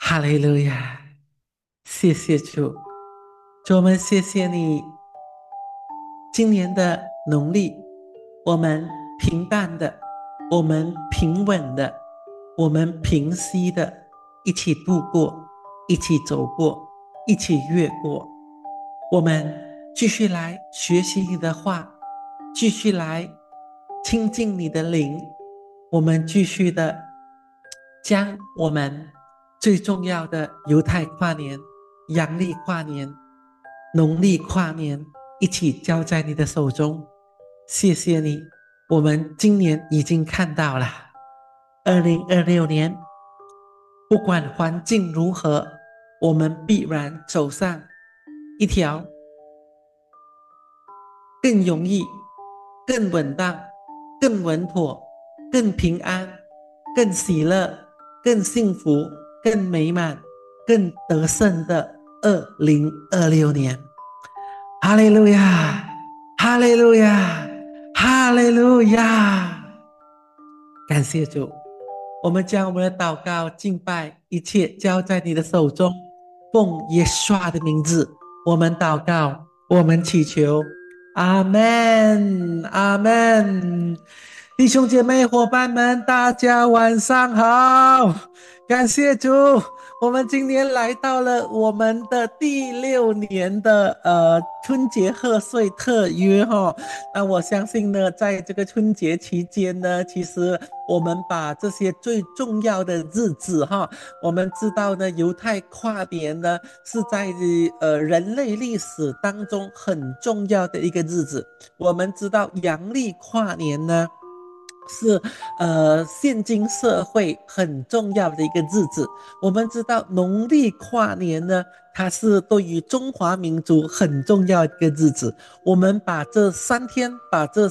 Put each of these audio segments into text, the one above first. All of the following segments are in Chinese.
哈利路亚，谢谢主，主我们谢谢你，今年的农历，我们平淡的，我们平稳的，我们平息的，一起度过，一起走过，一起越过。我们继续来学习你的话，继续来亲近你的灵，我们继续的将我们最重要的犹太跨年、阳历跨年、农历跨年一起交在你的手中。谢谢你，我们今年已经看到了2026年，不管环境如何，我们必然走上一条更容易、更稳当、更稳妥、更平安、更喜乐、更幸福、更美满、更得胜的2026年。哈利路亚，哈利路亚，哈利路亚！感谢主，我们将我们的祷告、敬拜一切交在你的手中，奉耶稣的名字，我们祷告，我们祈求，阿门，阿门。弟兄姐妹、伙伴们，大家晚上好！感谢主，我们今年来到了我们的第6年的春节贺岁特约哈。那我相信呢，在这个春节期间呢，其实我们把这些最重要的日子哈，我们知道呢，犹太跨年呢是在人类历史当中很重要的一个日子。我们知道阳历跨年呢，是现今社会很重要的一个日子。我们知道农历跨年呢，它是对于中华民族很重要的一个日子。我们把这3天，把这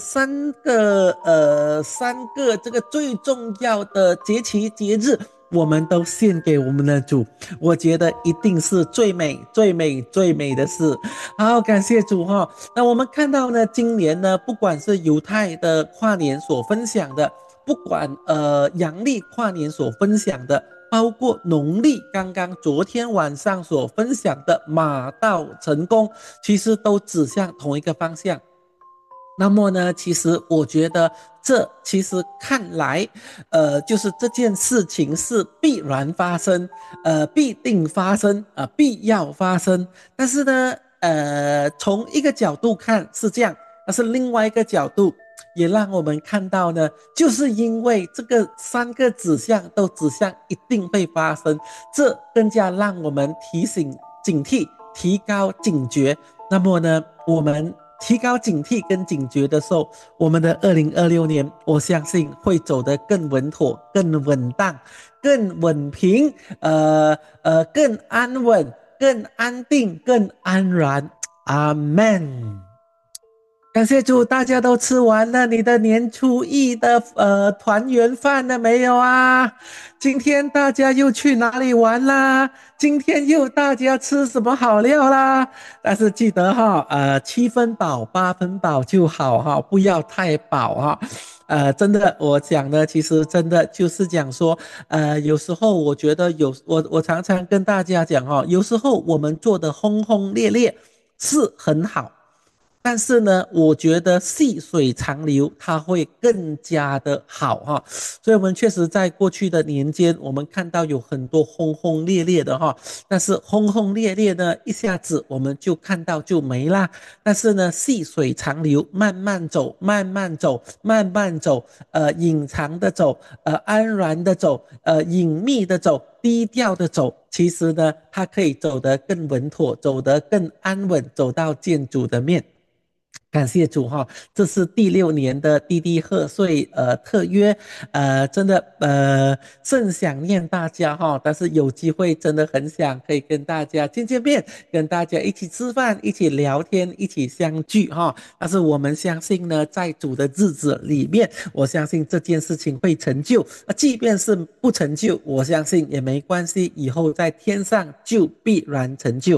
三个这个最重要的节期节日，我们都献给我们的主，我觉得一定是最美、最美、最美的事。好，感谢主哈。那我们看到呢，今年呢，不管是犹太的跨年所分享的，不管阳历跨年所分享的，包括农历刚刚昨天晚上所分享的马到成功，其实都指向同一个方向。那么呢，其实我觉得这其实看来，就是这件事情是必然发生，必定发生，必要发生。但是呢，从一个角度看是这样，但是另外一个角度也让我们看到呢，就是因为这个3个指向都指向一定会发生，这更加让我们提醒警惕，提高警觉。那么呢，我们提高警惕跟警觉的时候，我们的2026年，我相信会走得更稳妥、更稳当、更稳平，更安稳、更安定、更安然。阿门。感谢主，大家都吃完了你的年初一的团圆饭了没有啊？今天大家又去哪里玩啦？今天又大家吃什么好料啦？但是记得哈，7分饱8分饱就好哈，不要太饱哈。真的，我讲呢，其实真的就是讲说，有时候我觉得我常常跟大家讲哈，有时候我们做的轰轰烈烈是很好。但是呢，我觉得细水长流，它会更加的好哈。所以，我们确实在过去的年间，我们看到有很多轰轰烈烈的哈。但是轰轰烈烈呢，一下子我们就看到就没啦。但是呢，细水长流，慢慢走，慢慢走，慢慢走，隐藏的走，安然的走，隐秘的走，低调的走。其实呢，它可以走得更稳妥，走得更安稳，走到见主的面。感谢主哈，这是第6年的滴滴贺岁特约，真的甚想念大家哈，但是有机会真的很想可以跟大家见见面，跟大家一起吃饭，一起聊天，一起相聚哈。但是我们相信呢，在主的日子里面，我相信这件事情会成就，即便是不成就，我相信也没关系，以后在天上就必然成就。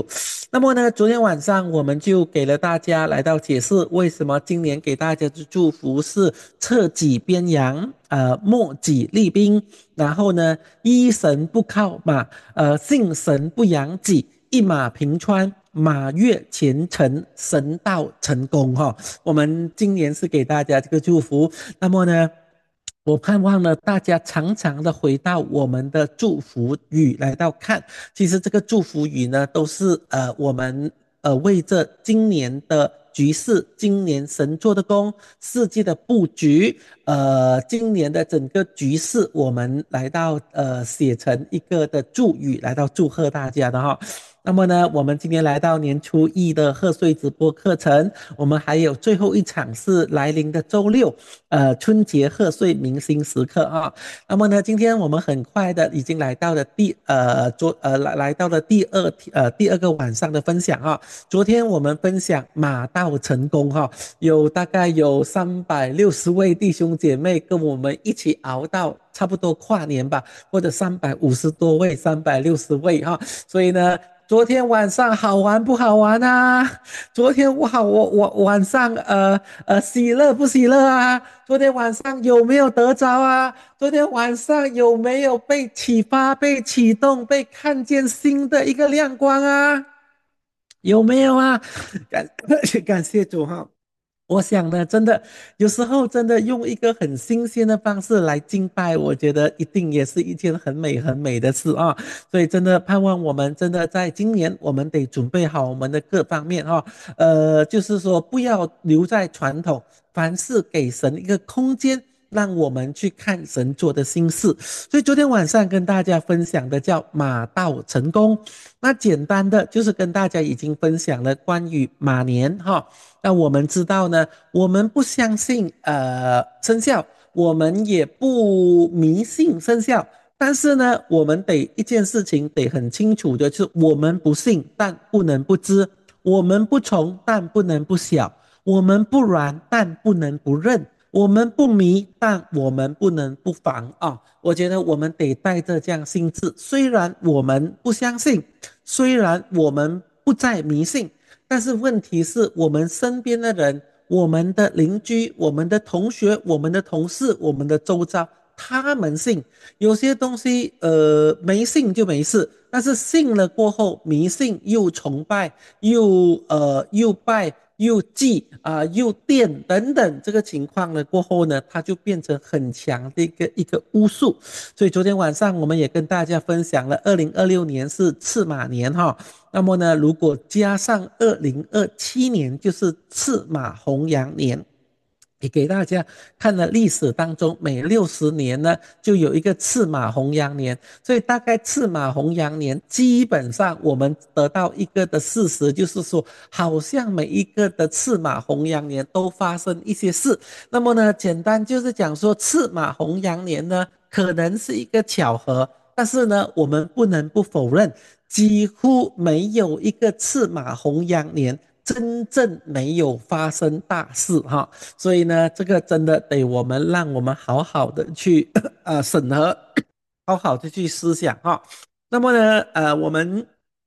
那么呢，昨天晚上我们就给了大家来到解释为什么今年给大家的祝福是策己边羊，莫己利兵，然后呢，依神不靠马，信神不养己，一马平川。马跃前程，神道成功哈。我们今年是给大家这个祝福。那么呢，我盼望呢，大家常常的回到我们的祝福语来到看。其实这个祝福语呢，都是我们为着今年的局势、今年神做的工、世界的布局，今年的整个局势，我们来到写成一个的祝语，来到祝贺大家的哈。那么呢，我们今天来到年初一的贺岁直播课程，我们还有最后一场是来临的周六，春节贺岁明星时刻啊。那么呢，今天我们很快的已经来到了来到了第二个晚上的分享啊。昨天我们分享马到成功哈，大概有360位弟兄姐妹跟我们一起熬到差不多跨年吧，或者350多位、360位哈。所以呢，昨天晚上好玩不好玩啊？昨天我晚上喜乐不喜乐啊？昨天晚上有没有得着啊？昨天晚上有没有被启发、被启动、被看见新的一个亮光啊？有没有啊？感感谢主哈！我想呢，真的有时候真的用一个很新鲜的方式来敬拜，我觉得一定也是一件很美很美的事啊。所以真的盼望我们真的在今年，我们得准备好我们的各方面哈。就是说不要留在传统，凡事给神一个空间。让我们去看神做的心事，所以昨天晚上跟大家分享的叫马到成功。那简单的就是跟大家已经分享了关于马年哈。那我们知道呢，我们不相信生肖，我们也不迷信生肖，但是呢，我们得一件事情得很清楚的，就是我们不信，但不能不知；我们不从，但不能不晓；我们不软，但不能不认；我们不迷，但我们不能不防啊！我觉得我们得带着这样心智，虽然我们不相信，虽然我们不再迷信。但是问题是我们身边的人、我们的邻居、我们的同学、我们的同事、我们的周遭，他们信有些东西，没信就没事，但是信了过后，迷信又崇拜，又拜。又祭又奠等等这个情况呢过后呢，它就变成很强的一个巫术。所以昨天晚上我们也跟大家分享了2026年是赤马年哈。那么呢，如果加上2027年，就是赤马红羊年。也给大家看了历史当中每60年呢就有一个赤马红羊年，所以大概赤马红羊年基本上我们得到一个的事实，就是说好像每一个的赤马红羊年都发生一些事。那么呢，简单就是讲说赤马红羊年呢可能是一个巧合，但是呢我们不能不否认，几乎没有一个赤马红羊年真正没有发生大事哈。所以呢，这个真的得让我们好好的去审核，好好的去思想哈。那么呢，我们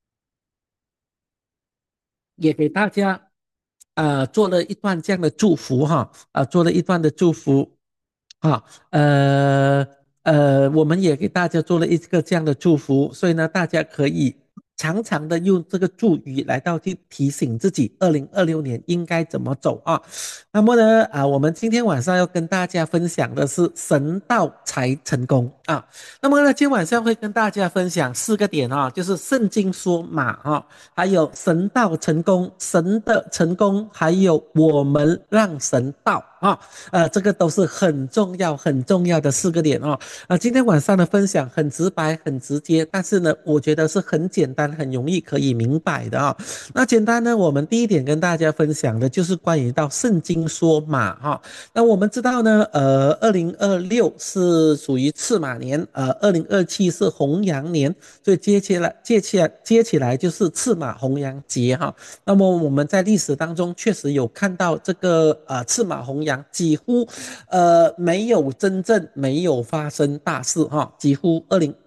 也给大家做了一段这样的祝福哈，做了一段的祝福啊，我们也给大家做了一个这样的祝福，所以呢，大家可以常常的用这个祝语来到去提醒自己，2026年应该怎么走啊。那么呢，我们今天晚上要跟大家分享的是神道才成功啊。那么呢，今天晚上会跟大家分享4个点啊，就是圣经说马啊，还有神道成功、神的成功，还有我们让神到啊，这个都是很重要、很重要的4个点哦。今天晚上的分享很直白、很直接，但是呢，我觉得是很简单、很容易可以明白的啊。那简单呢，我们第一点跟大家分享的就是关于到圣经说马哈。那我们知道呢，2026是属于赤马年，2027是红羊年，所以接起来就是赤马红羊节哈。那么我们在历史当中确实有看到这个赤马红羊几乎没有真正没有发生大事哈，几乎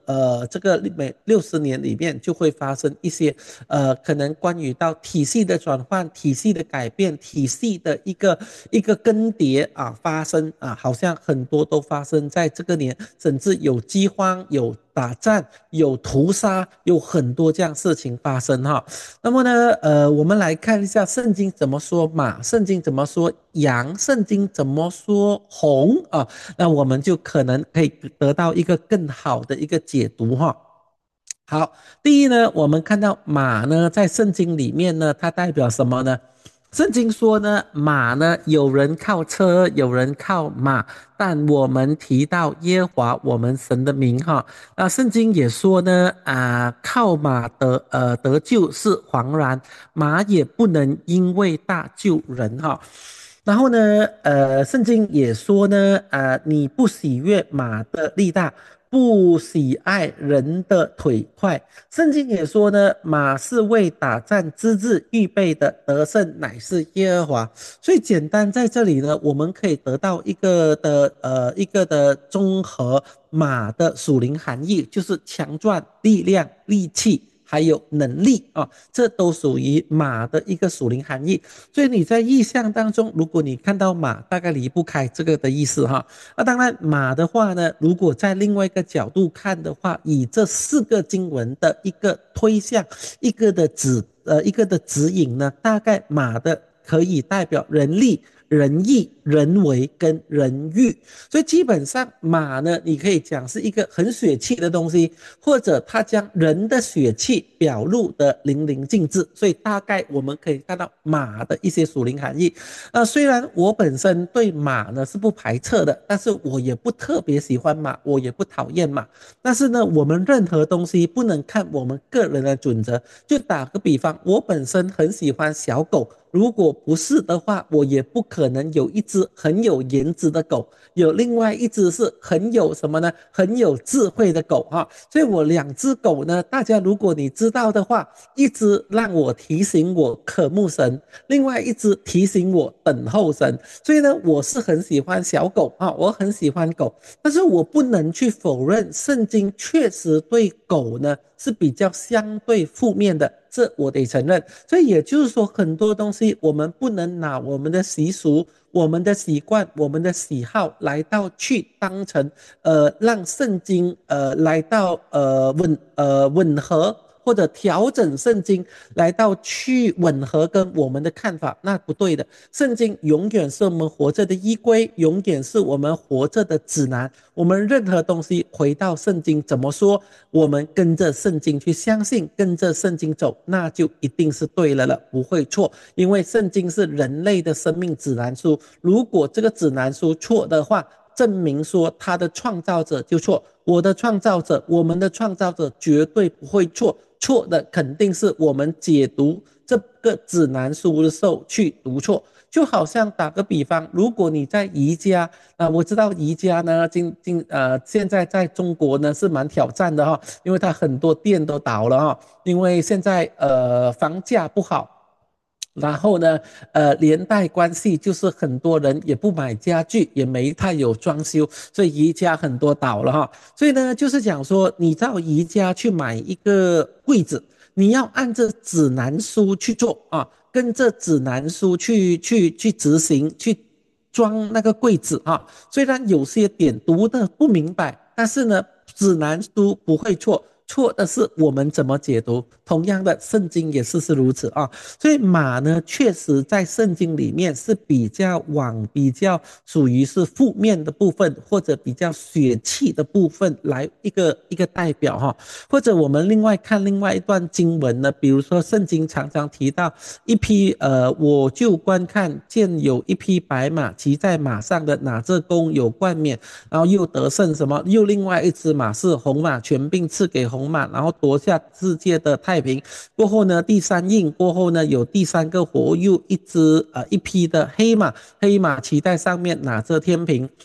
这个每60年里面就会发生一些可能关于到体系的转换、体系的改变、体系的一个更迭啊发生啊，好像很多都发生在这个年，甚至有饥荒、有打战、有屠杀，有很多这样事情发生哈。那么呢，我们来看一下圣经怎么说马，圣经怎么说羊，圣经怎么说红啊？那我们就可能可以得到一个更好的一个解读哈。好，第一呢，我们看到马呢，在圣经里面呢，它代表什么呢？圣经说呢，马呢，有人靠车，有人靠马，但我们提到耶和华我们神的名哈。那圣经也说呢，靠马得救是惶然，马也不能因为大救人哈。然后呢，圣经也说呢，你不喜悦马的力大，不喜爱人的腿快。圣经也说呢，马是为打战之日预备的，得胜乃是耶和华。所以简单在这里呢，我们可以得到一个的综合马的属灵含义，就是强壮、力量、力气。还有能力啊，这都属于马的一个属灵含义。所以你在意象当中，如果你看到马，大概离不开这个的意思哈。那当然，马的话呢，如果在另外一个角度看的话，以这4个经文的一个推向，一个的指引呢，大概马的可以代表人力、人义、人为跟人欲，所以基本上马呢，你可以讲是一个很血气的东西，或者它将人的血气表露的淋漓尽致，所以大概我们可以看到马的一些属灵含义。虽然我本身对马呢是不排斥的，但是我也不特别喜欢马，我也不讨厌马。但是呢，我们任何东西不能看我们个人的准则。就打个比方，我本身很喜欢小狗，如果不是的话，我也不可能有一只很有颜值的狗，有另外一只是很有什么呢？很有智慧的狗哈。所以我2只狗呢，大家如果你知道的话，一只让我提醒我渴慕神，另外一只提醒我等候神。所以呢，我是很喜欢小狗啊，我很喜欢狗，但是我不能去否认，圣经确实对狗呢是比较相对负面的，这我得承认。所以也就是说，很多东西我们不能拿我们的习俗、我们的习惯、我们的喜好来到去当成让圣经来到吻合。或者调整圣经来到去吻合跟我们的看法，那不对的。圣经永远是我们活着的依归，永远是我们活着的指南。我们任何东西回到圣经怎么说，我们跟着圣经去相信，跟着圣经走，那就一定是对了，不会错。因为圣经是人类的生命指南书，如果这个指南书错的话，证明说他的创造者就错，我的创造者，我们的创造者绝对不会错，错的肯定是我们解读这个指南书的时候去读错。就好像打个比方，如果你在宜家我知道宜家呢，现在在中国呢是蛮挑战的哈，因为它很多店都倒了哈，因为现在房价不好。然后呢，连带关系就是很多人也不买家具，也没太有装修，所以宜家很多倒了哈。所以呢，就是讲说，你到宜家去买一个柜子，你要按着指南书去做啊，跟着指南书去执行，去装那个柜子啊。虽然有些点读的不明白，但是呢，指南书不会错。错的是我们怎么解读，同样的，圣经也是如此啊。所以马呢，确实在圣经里面是比较属于是负面的部分，或者比较血气的部分来一个代表哈。或者我们另外看另外一段经文呢，比如说圣经常常提到一匹我就观看见有一匹白马骑在马上的，哪这弓有冠冕，然后又得胜什么，又另外一只马是红马，权柄赐给红马，然后夺下世界的太平。过后呢，第3印过后呢，有第3个火，又一匹的黑马，黑马骑在上面拿着天平。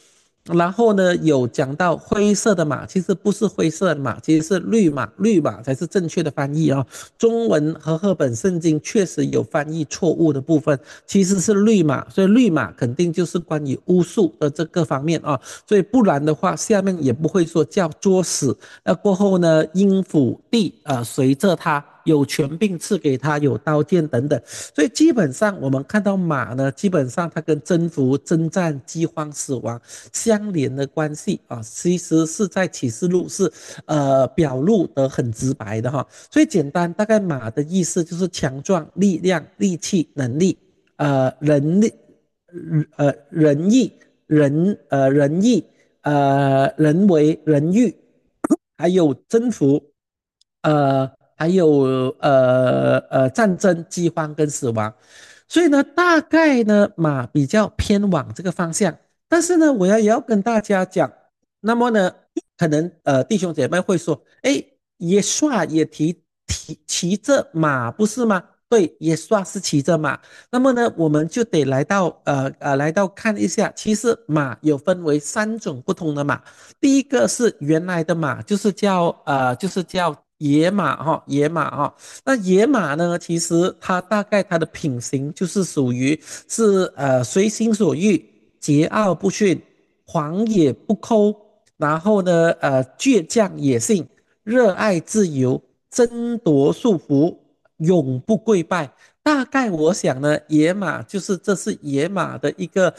然后呢，有讲到灰色的马，其实不是灰色的马，其实是绿马，绿马才是正确的翻译啊。中文和赫本圣经确实有翻译错误的部分，其实是绿马，所以绿马肯定就是关于巫术的这个方面啊。所以不然的话，下面也不会说叫作死。那过后呢，阴府地随着他。有权柄赐给他，有刀剑等等，所以基本上我们看到马呢，基本上它跟征服、征战、饥荒、死亡相连的关系啊，其实是在启示录是表露得很直白的哈。所以简单，大概马的意思就是强壮、力量、力气、能力，人力，仁义、仁义，人为、人欲，还有征服，还有战争、饥荒跟死亡，所以呢，大概呢马比较偏往这个方向，但是呢，我也要跟大家讲，那么呢，可能弟兄姐妹会说，哎，耶稣也骑着马不是吗？对，耶稣是骑着马，那么呢，我们就得来到看一下，其实马有分为3种不同的马，第一个是原来的马，就是叫野马哈，野马哈。那野马呢，其实它大概它的品行就是属于是随心所欲、桀骜不驯、狂野不抠，然后呢倔强野性、热爱自由、争夺束缚、永不跪拜。大概我想呢，野马就是这是野马的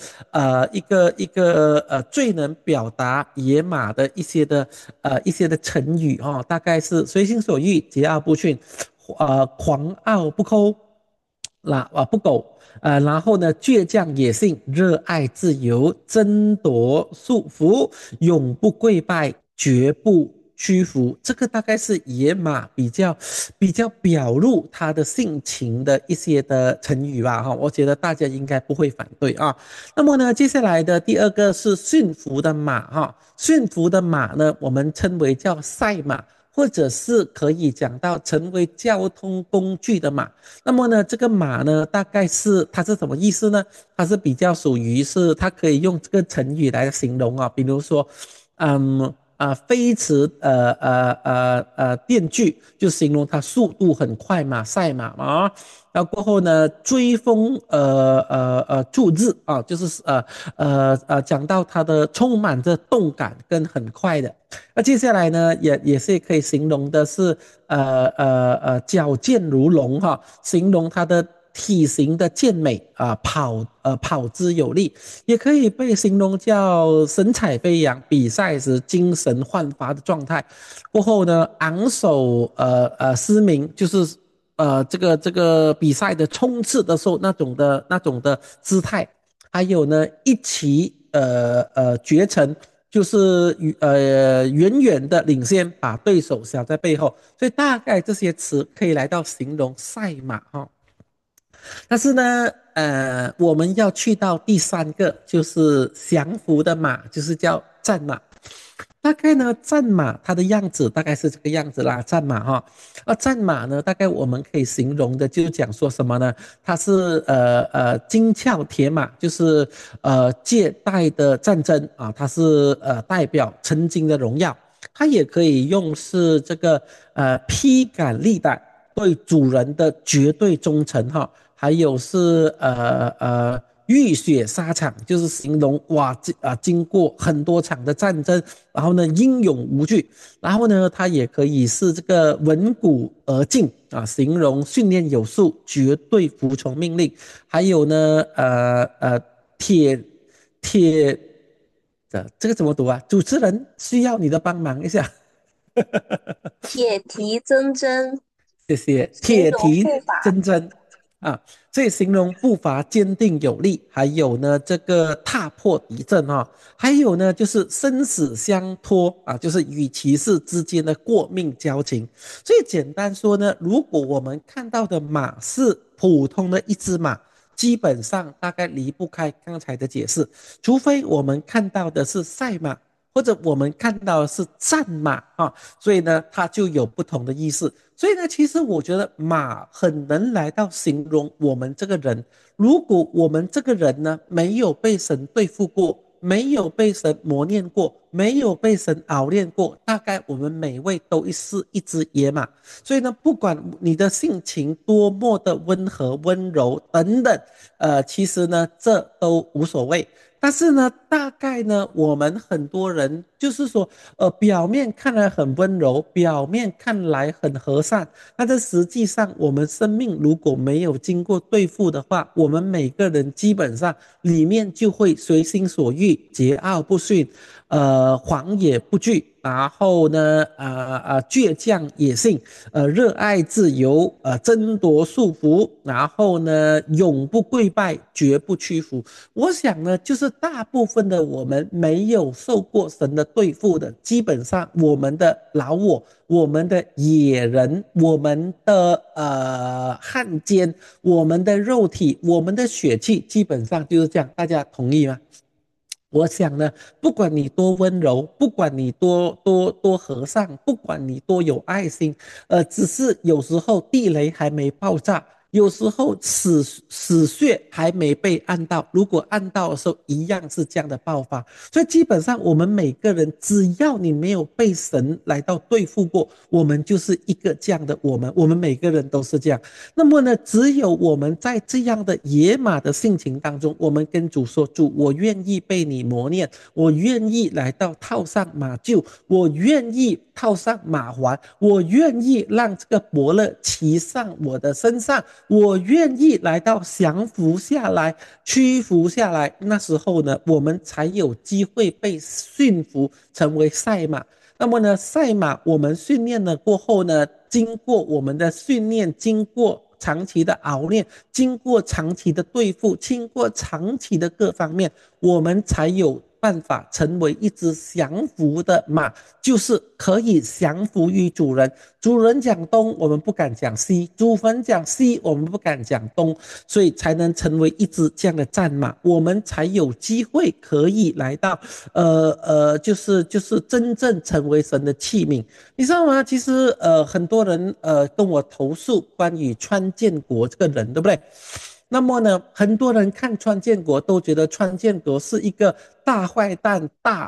一个最能表达野马的一些的成语哦，大概是随心所欲、桀骜不驯、狂傲不抠、不苟，然后呢倔强野性、热爱自由、争夺束缚、永不跪拜、绝不屈服，这个大概是野马比较表露他的性情的一些的成语吧，哈，我觉得大家应该不会反对啊。那么呢，接下来的第二个是驯服的马，哈，驯服的马呢，我们称为叫赛马。或者是可以讲到成为交通工具的马，那么呢，这个马呢，大概是它是什么意思呢？它是比较属于是它可以用这个成语来形容啊，比如说，飞驰电锯，就形容它速度很快嘛，赛马嘛啊。然后过后呢，追风逐日啊，就是讲到它的充满着动感跟很快的。那接下来呢，也是可以形容的是矫健如龙哈，形容它的体型的健美啊，跑之有力，也可以被形容叫神采飞扬，比赛时精神焕发的状态。过后呢，昂首嘶鸣，就是这个比赛的冲刺的时候那种的姿态，还有呢一骑绝尘，就是远远的领先，把对手小在背后，所以大概这些词可以来到形容赛马哈、哦。但是呢，我们要去到第三个，就是降服的马，就是叫战马。大概呢，战马它的样子大概是这个样子啦，战马哈。战马呢，大概我们可以形容的，就讲说什么呢？它是金鞘铁马，就是借代的战争啊，它是代表曾经的荣耀。它也可以用是这个披荊历胆，对主人的绝对忠诚哈。还有是浴血沙场，就是形容哇，经过很多场的战争，然后呢英勇无惧，然后呢它也可以是这个闻鼓而进啊，形容训练有素，绝对服从命令。还有呢铁铁这个怎么读啊？主持人需要你的帮忙一下。 铁蹄铮铮， 谢谢， 形容铁蹄步伐铮铮啊，这形容步伐坚定有力，还有呢这个踏破敌阵哈、还有呢就是生死相托啊，就是与骑士之间的过命交情。所以简单说呢，如果我们看到的马是普通的一只马，基本上大概离不开刚才的解释，除非我们看到的是赛马。或者我们看到的是战马啊，所以呢，它就有不同的意思。所以呢，其实我觉得马很能来到形容我们这个人。如果我们这个人呢没有被神对付过， 没有被神磨练过，没有被神熬练过，大概我们每位都是一只野马。所以呢，不管你的性情多么的温和、温柔等等，其实呢，这都无所谓。但是呢，大概呢，我们很多人就是说，表面看来很温柔，表面看来很和善，但是实际上，我们生命如果没有经过对付的话，我们每个人基本上里面就会随心所欲、桀骜不驯，狂野不惧，然后呢，倔强野性，热爱自由，争夺束缚，然后呢，永不跪拜，绝不屈服。我想呢，就是大部分的我们没有受过神的对付的，基本上我们的老我、我们的野人、我们的汉奸、我们的肉体、我们的血气，基本上就是这样。大家同意吗？我想呢，不管你多温柔，不管你多和善，不管你多有爱心，只是有时候地雷还没爆炸，有时候死穴还没被按到，如果按到的时候，一样是这样的爆发。所以基本上我们每个人，只要你没有被神来到对付过，我们就是一个这样的我们每个人都是这样。那么呢，只有我们在这样的野马的性情当中，我们跟主说：主，我愿意被你磨练，我愿意来到套上马厩，我愿意套上马环，我愿意让这个伯乐骑上我的身上，我愿意来到降服下来，屈服下来。那时候呢，我们才有机会被驯服，成为赛马。那么呢，赛马我们训练了过后呢，经过我们的训练，经过长期的熬练，经过长期的对付，经过长期的各方面，我们才有办法成为一只降服的马，就是可以降服于主人。主人讲东，我们不敢讲西；主人讲西，我们不敢讲东，所以才能成为一只这样的战马，我们才有机会可以来到，就是真正成为神的器皿。你知道吗？其实很多人跟我投诉关于川建国这个人，对不对？那么呢，很多人看川建国都觉得川建国是一个大坏蛋、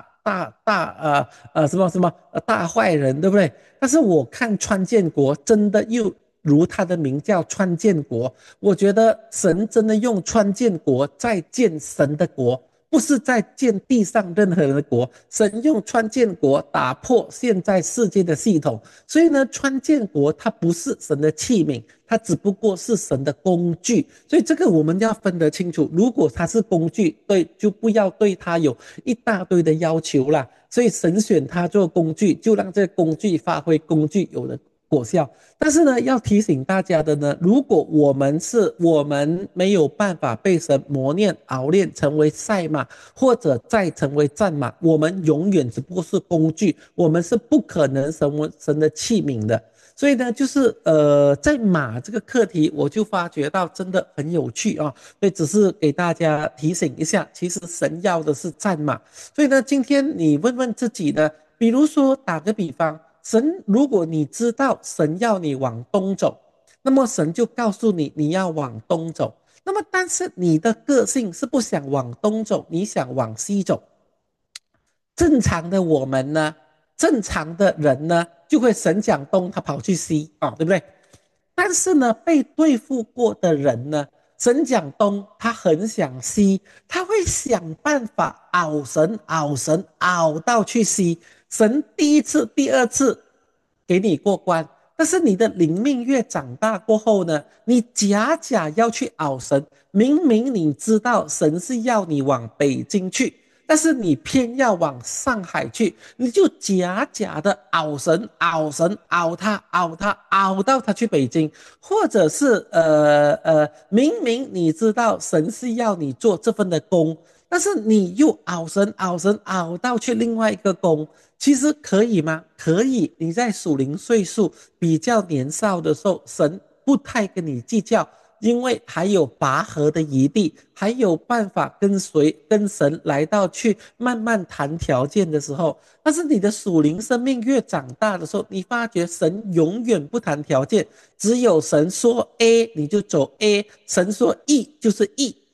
什么大坏人，对不对？但是我看川建国真的又如他的名叫川建国，我觉得神真的用川建国在建神的国。不是在建地上任何人的国，神用川建国打破现在世界的系统，所以呢，川建国它不是神的器皿，它只不过是神的工具，所以这个我们要分得清楚。如果它是工具，对，就不要对它有一大堆的要求啦。所以神选它做工具，就让这个工具发挥工具有的果效。但是呢，要提醒大家的呢，如果我们没有办法被神磨练、熬练，成为赛马，或者再成为战马，我们永远只不过是工具，我们是不可能成为神的器皿的。所以呢，就是在马这个课题，我就发觉到真的很有趣啊，所以只是给大家提醒一下，其实神要的是战马。所以呢，今天你问问自己呢，比如说打个比方，神如果你知道神要你往东走，那么神就告诉你你要往东走。那么但是你的个性是不想往东走，你想往西走。正常的我们呢，正常的人呢，就会神讲东，他跑去西啊，对不对？但是呢，被对付过的人呢，神讲东，他很想西，他会想办法熬神、熬神、熬到去西。神第一次、第二次给你过关，但是你的灵命越长大过后呢，你假要去熬神，明明你知道神是要你往北京去，但是你偏要往上海去，你就假的熬神、熬神、熬他、熬他、熬到他去北京，或者是明明你知道神是要你做这份的工，但是你又熬神、熬神、熬到去另外一个工，其实可以吗？可以。你在属灵岁数比较年少的时候，神不太跟你计较，因为还有拔河的余地，还有办法跟神来到去慢慢谈条件的时候。但是你的属灵生命越长大的时候，你发觉神永远不谈条件，只有神说 A 你就走 A，神说 E 就是 E。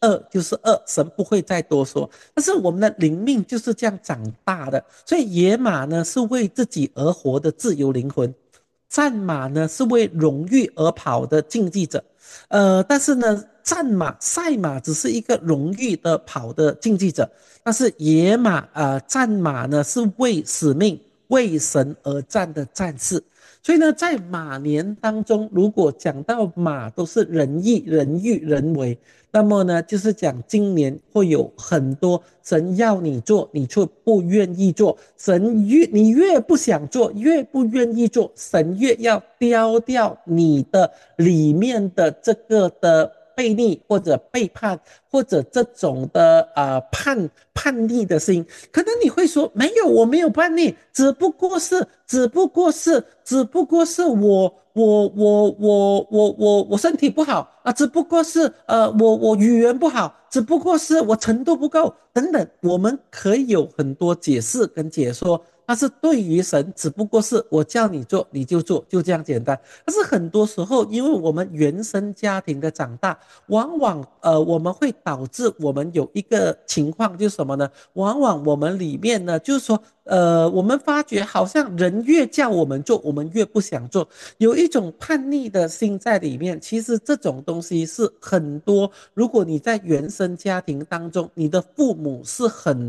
恶就是恶，神不会再多说。但是我们的灵命就是这样长大的，所以野马呢是为自己而活的自由灵魂，战马呢是为荣誉而跑的竞技者。但是呢，赛马只是一个荣誉的跑的竞技者，但是野马战马呢是为使命、为神而战的战士。所以呢，在马年当中，如果讲到马都是人义、人欲、人为，那么呢，就是讲今年会有很多神要你做，你却不愿意做；你越不想做，越不愿意做，神越要雕掉你的里面的这个的背逆或者背叛或者这种的叛逆的心。可能你会说没有，我没有叛逆，只不过是我身体不好啊，只不过是我语言不好，只不过是我程度不够等等，我们可以有很多解释跟解说。但是对于神，只不过是我叫你做你就做，就这样简单。但是很多时候，因为我们原生家庭的长大，往往我们会导致我们有一个情况，就是什么呢？往往我们里面呢，就是说，我们发觉好像人越叫我们做，我们越不想做，有一种叛逆的心在里面。其实这种东西是很多，如果你在原生家庭当中，你的父母是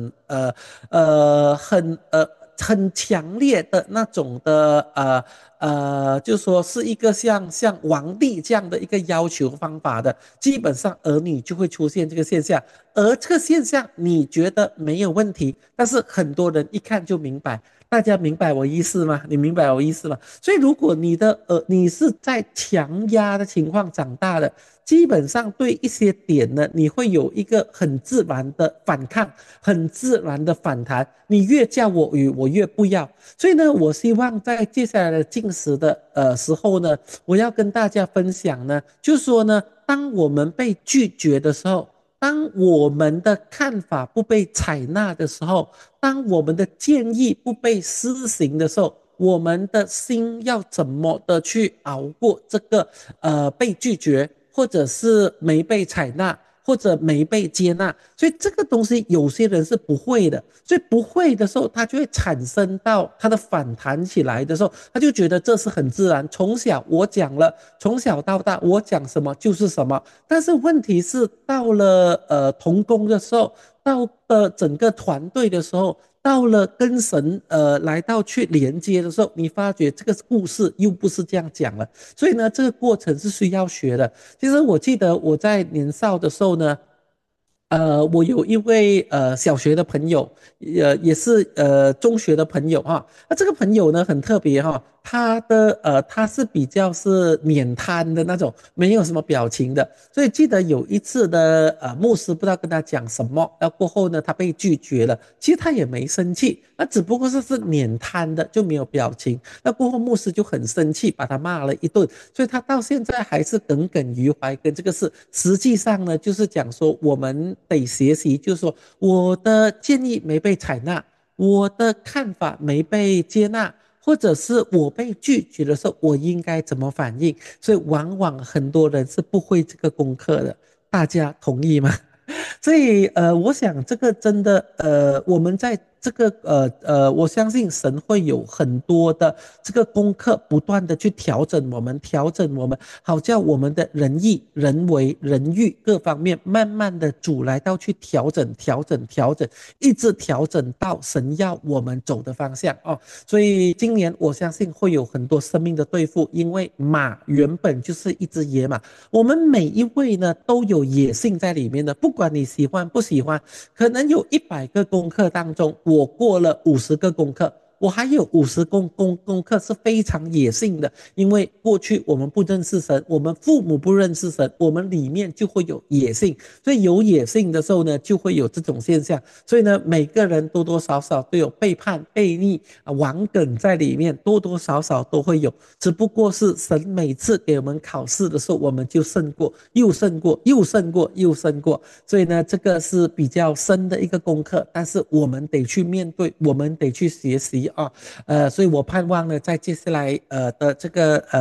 很强烈的那种的就说是一个像皇帝这样的一个要求方法的，基本上儿女就会出现这个现象。而这个现象你觉得没有问题，但是很多人一看就明白。大家明白我意思吗？你明白我意思吗？所以如果你是在强压的情况长大的，基本上对一些点呢，你会有一个很自然的反抗，很自然的反弹。你越叫我语，我越不要。所以呢，我希望在接下来的进食的时候呢，我要跟大家分享呢，就是说呢，当我们被拒绝的时候，当我们的看法不被采纳的时候，当我们的建议不被施行的时候，我们的心要怎么的去熬过这个被拒绝，或者是没被采纳，或者没被接纳？所以这个东西有些人是不会的，所以不会的时候，他就会产生到他的反弹起来的时候，他就觉得这是很自然。从小我讲了，从小到大我讲什么就是什么。但是问题是到了同工的时候，到整个团队的时候，到了跟神来到去连接的时候，你发觉这个故事又不是这样讲了。所以呢，这个过程是需要学的。其实我记得我在年少的时候呢，我有一位小学的朋友，也是中学的朋友哈。那这个朋友呢很特别哈，他是比较是免摊的那种，没有什么表情的。所以记得有一次的牧师不知道跟他讲什么，那过后呢他被拒绝了，其实他也没生气，那只不过是免摊的就没有表情。那过后牧师就很生气，把他骂了一顿，所以他到现在还是耿耿于怀跟这个事。实际上呢，就是讲说我们得学习，就是说我的建议没被采纳，我的看法没被接纳，或者是我被拒绝的时候，我应该怎么反应？所以往往很多人是不会这个功课的，大家同意吗？所以我想这个真的我们在这个我相信神会有很多的这个功课，不断的去调整我们，好叫我们的仁义、人为、人欲各方面，慢慢的主来到去调整，一直调整到神要我们走的方向哦。所以今年我相信会有很多生命的对付，因为马原本就是一只野马。我们每一位呢都有野性在里面的，不管你喜欢不喜欢，可能有100个功课当中，我过了50个功课。我还有50功课是非常野性的，因为过去我们不认识神，我们父母不认识神，我们里面就会有野性，所以有野性的时候呢，就会有这种现象。所以呢，每个人多多少少都有背叛、背逆顽梗在里面，多多少少都会有。只不过是神每次给我们考试的时候，我们就胜过，又胜过，又胜过，又胜过。所以呢，这个是比较深的一个功课，但是我们得去面对，我们得去学习啊。所以我盼望呢，在接下来的这个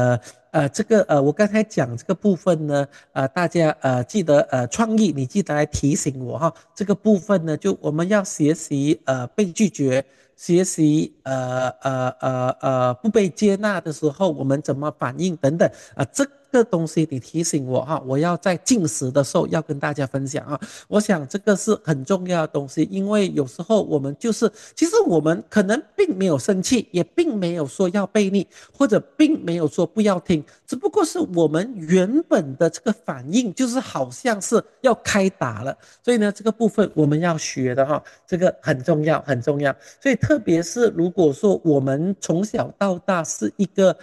我刚才讲这个部分呢，大家记得创意，你记得来提醒我哈。这个部分呢，就我们要学习被拒绝，学习不被接纳的时候，我们怎么反应等等这个东西你提醒我哈，我要在进食的时候要跟大家分享啊。我想这个是很重要的东西，因为有时候我们就是，其实我们可能并没有生气，也并没有说要背逆，或者并没有说不要听，只不过是我们原本的这个反应就是好像是要开打了，所以呢，这个部分我们要学的哈，这个很重要，很重要。所以特别是如果说我们从小到大是一个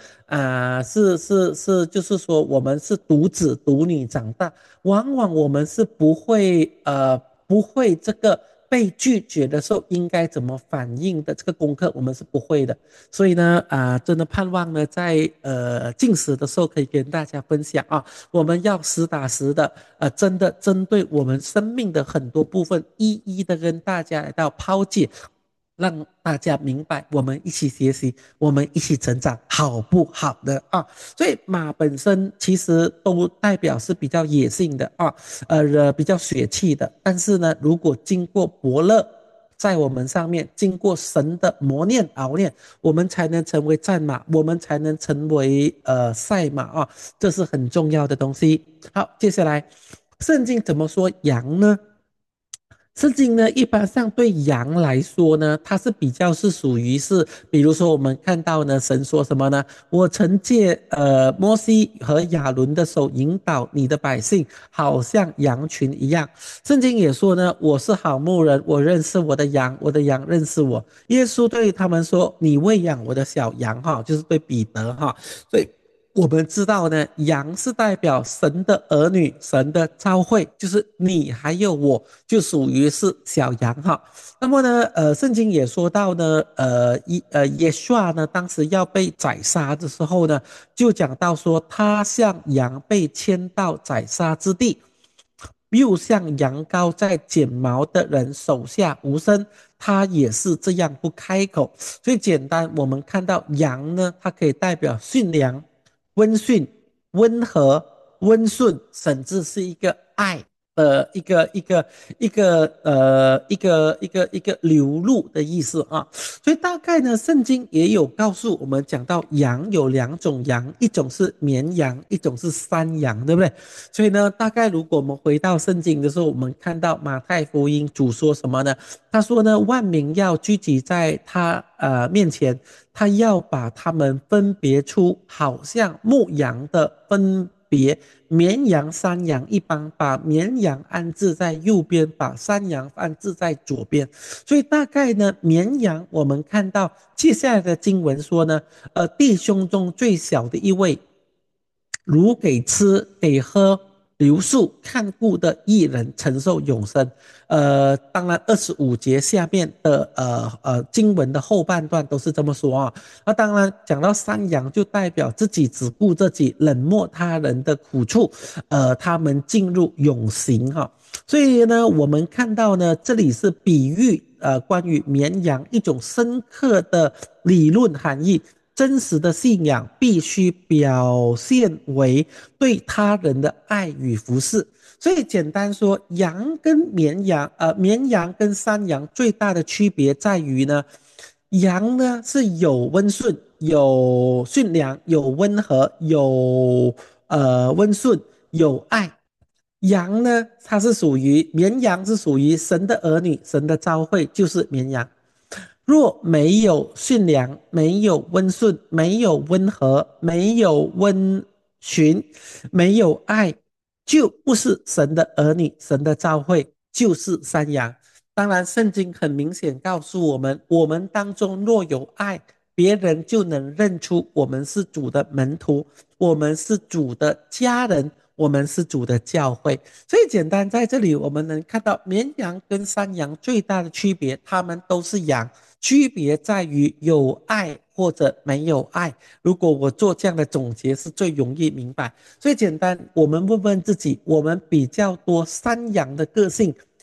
就是说我们是独子独女长大，往往我们是不会这个被拒绝的时候应该怎么反应的这个功课，我们是不会的。所以呢，真的盼望呢，在进食的时候可以跟大家分享啊，我们要实打实的，真的针对我们生命的很多部分，一一的跟大家来到抛解，让大家明白，我们一起学习，我们一起成长，好不好的啊？所以马本身其实都代表是比较野性的啊，比较血气的。但是呢，如果经过伯乐在我们上面，经过神的磨练熬练，我们才能成为战马，我们才能成为赛马啊，这是很重要的东西。好，接下来圣经怎么说羊呢？圣经呢，一般上对羊来说呢，它是比较是属于是，比如说我们看到呢，神说什么呢？我曾借摩西和亚伦的手引导你的百姓，好像羊群一样。圣经也说呢，我是好牧人，我认识我的羊，我的羊认识我。耶稣对他们说：“你喂养我的小羊。”哈，就是对彼得哈。所以我们知道呢，羊是代表神的儿女，神的召会，就是你还有我，就属于是小羊哈。那么呢，圣经也说到呢，耶稣呢，当时要被宰杀的时候呢，就讲到说，他像羊被牵到宰杀之地，又像羊羔在剪毛的人手下无声，他也是这样不开口。所以简单，我们看到羊呢，它可以代表驯良、温驯、温和、温顺，甚至是一个爱的一个流露的意思啊。所以大概呢，圣经也有告诉我们讲到羊有两种羊，一种是绵羊，一种是山羊，对不对？所以呢，大概如果我们回到圣经的时候，我们看到马太福音主说什么呢？他说呢，万民要聚集在他面前，他要把他们分别出，好像牧羊的分别绵羊、山羊一般，把绵羊安置在右边，把山羊安置在左边。所以大概呢，绵羊我们看到接下来的经文说呢，弟兄中最小的一位，如给吃给喝留宿看顾的艺人承受永生。当然25节下面的经文的后半段都是这么说啊。那当然讲到山羊，就代表自己只顾自己，冷漠他人的苦处，他们进入永刑哈。所以呢，我们看到呢，这里是比喻关于绵羊一种深刻的理论含义。真实的信仰必须表现为对他人的爱与服侍。所以简单说，绵羊跟山羊最大的区别在于呢，羊呢是有温顺、有驯良、有温和、有温顺、有爱。羊呢，它是属于绵羊，是属于神的儿女，神的召会就是绵羊。若没有驯良，没有温顺，没有温和，没有温驯，没有爱，就不是神的儿女，神的召会就是山羊。当然，圣经很明显告诉我们，我们当中若有爱，别人就能认出我们是主的门徒，我们是主的家人，我们是主的教会。所以简单在这里我们能看到绵羊跟山羊最大的区别，它们都是羊，区别在于有爱或者没有爱。如果我做这样的总结是最容易明白。所以简单，我们问问自己，我们比较多山羊的个性，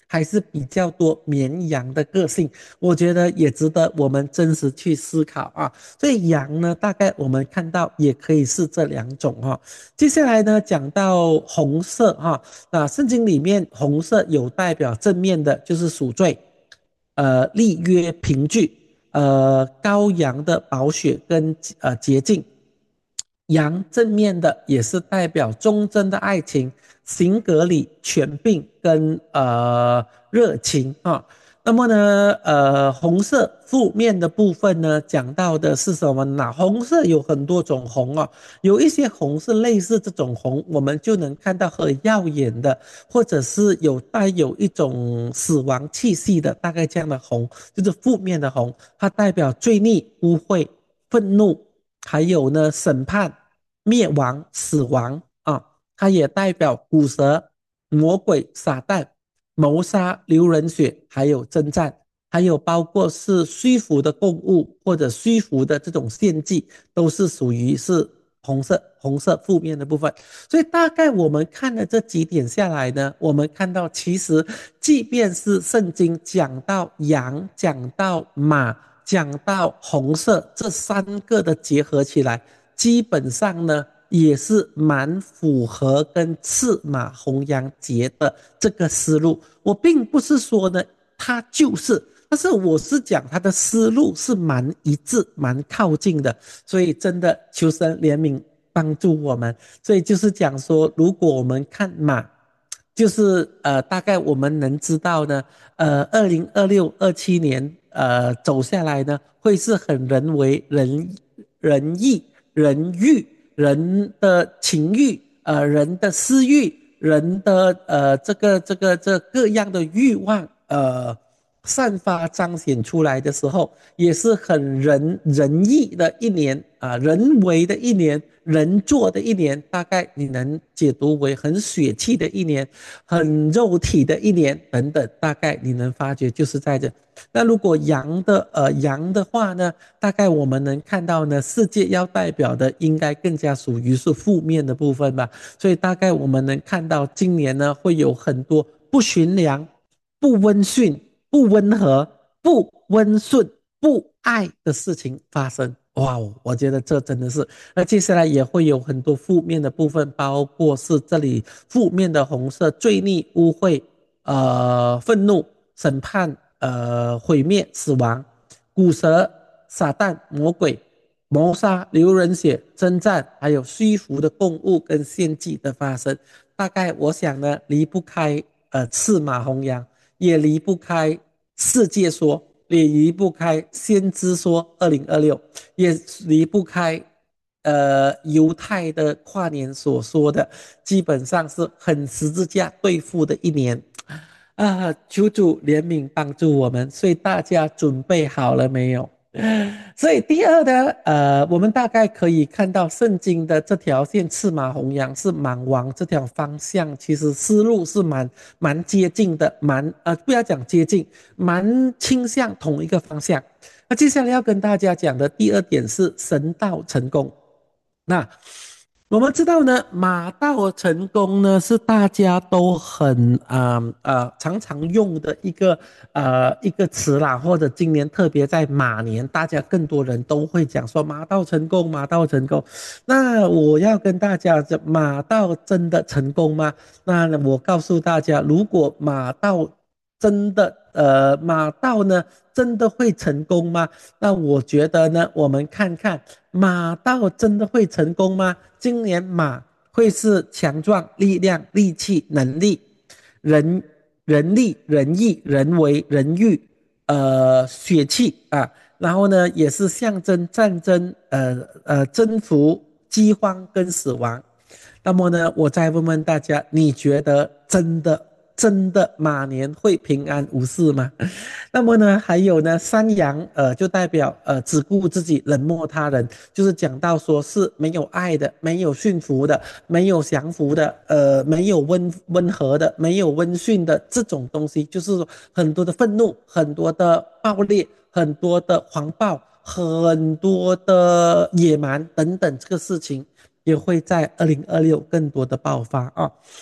还是比较多绵羊的个性？我觉得也值得我们真实去思考啊。所以羊呢，大概我们看到也可以是这两种哈。接下来呢，讲到红色哈，那圣经里面红色有代表正面的，就是赎罪，立约凭据，羔羊的宝血跟洁净。羊正面的也是代表忠贞的爱情、行格里权柄跟热情啊。那么呢，红色负面的部分呢，讲到的是什么呢？红色有很多种红哦，有一些红是类似这种红，我们就能看到很耀眼的，或者是带有一种死亡气息的，大概这样的红，就是负面的红，它代表罪逆、污秽、愤怒，还有呢审判、灭亡、死亡啊，它也代表骨蛇、魔鬼、撒旦、谋杀、流人血，还有征战，还有包括是虚浮的供物或者虚浮的这种献祭，都是属于是红色负面的部分。所以大概我们看了这几点下来呢，我们看到其实即便是圣经讲到羊、讲到马、讲到红色这三个的结合起来，基本上呢也是蛮符合跟赤马红羊节的这个思路。我并不是说呢它就是，但是我是讲它的思路是蛮一致、蛮靠近的。所以真的求神怜悯帮助我们。所以就是讲说，如果我们看马，就是大概我们能知道呢，2026、27年走下来呢，会是很人为、人义、人欲、人的情欲、人的私欲、人的这各样的欲望，散发彰显出来的时候，也是很仁义的一年啊，人为的一年，人做的一年，大概你能解读为很血气的一年，很肉体的一年等等，大概你能发觉就是在这。那如果羊的话呢，大概我们能看到呢，世界要代表的应该更加属于是负面的部分吧。所以大概我们能看到今年呢会有很多不驯良、不温驯、不温和、不温顺、不爱的事情发生。哇哦，我觉得这真的是。那接下来也会有很多负面的部分，包括是这里负面的红色，罪逆、污秽、愤怒、审判、毁灭、死亡、骨蛇、撒旦、魔鬼、谋杀、流人血、征战，还有虚浮的供物跟献祭的发生。大概我想呢，离不开赤马红羊，也离不开世界说，也离不开先知说2026，也离不开犹太的跨年所说的，基本上是很十字架对付的一年啊！求主怜悯帮助我们，所以大家准备好了没有？所以第二呢，我们大概可以看到圣经的这条线赤马红羊是蛮往这条方向，其实思路是蛮接近的，不要讲接近，蛮倾向同一个方向。那接下来要跟大家讲的第二点是神道成功。那我们知道呢，马到成功呢是大家都很常常用的一个词啦，或者今年特别在马年，大家更多人都会讲说马到成功，马到成功。那我要跟大家讲，马到真的成功吗？那我告诉大家，如果马到真的马到呢真的会成功吗？那我觉得呢，我们看看马到真的会成功吗？今年马会是强壮、力量、力气、能力、人人力、人义、人为、人欲，血气啊，然后呢，也是象征战争，征服、饥荒跟死亡。那么呢，我再问问大家，你觉得真的马年会平安无事吗？那么呢，还有呢，山羊就代表只顾自己，冷漠他人，就是讲到说是没有爱的，没有驯服的，没有降服的，没有温和的，没有温驯的这种东西，就是说很多的愤怒，很多的暴烈，很多的狂暴，很多的野蛮等等，这个事情也会在2026更多的爆发啊。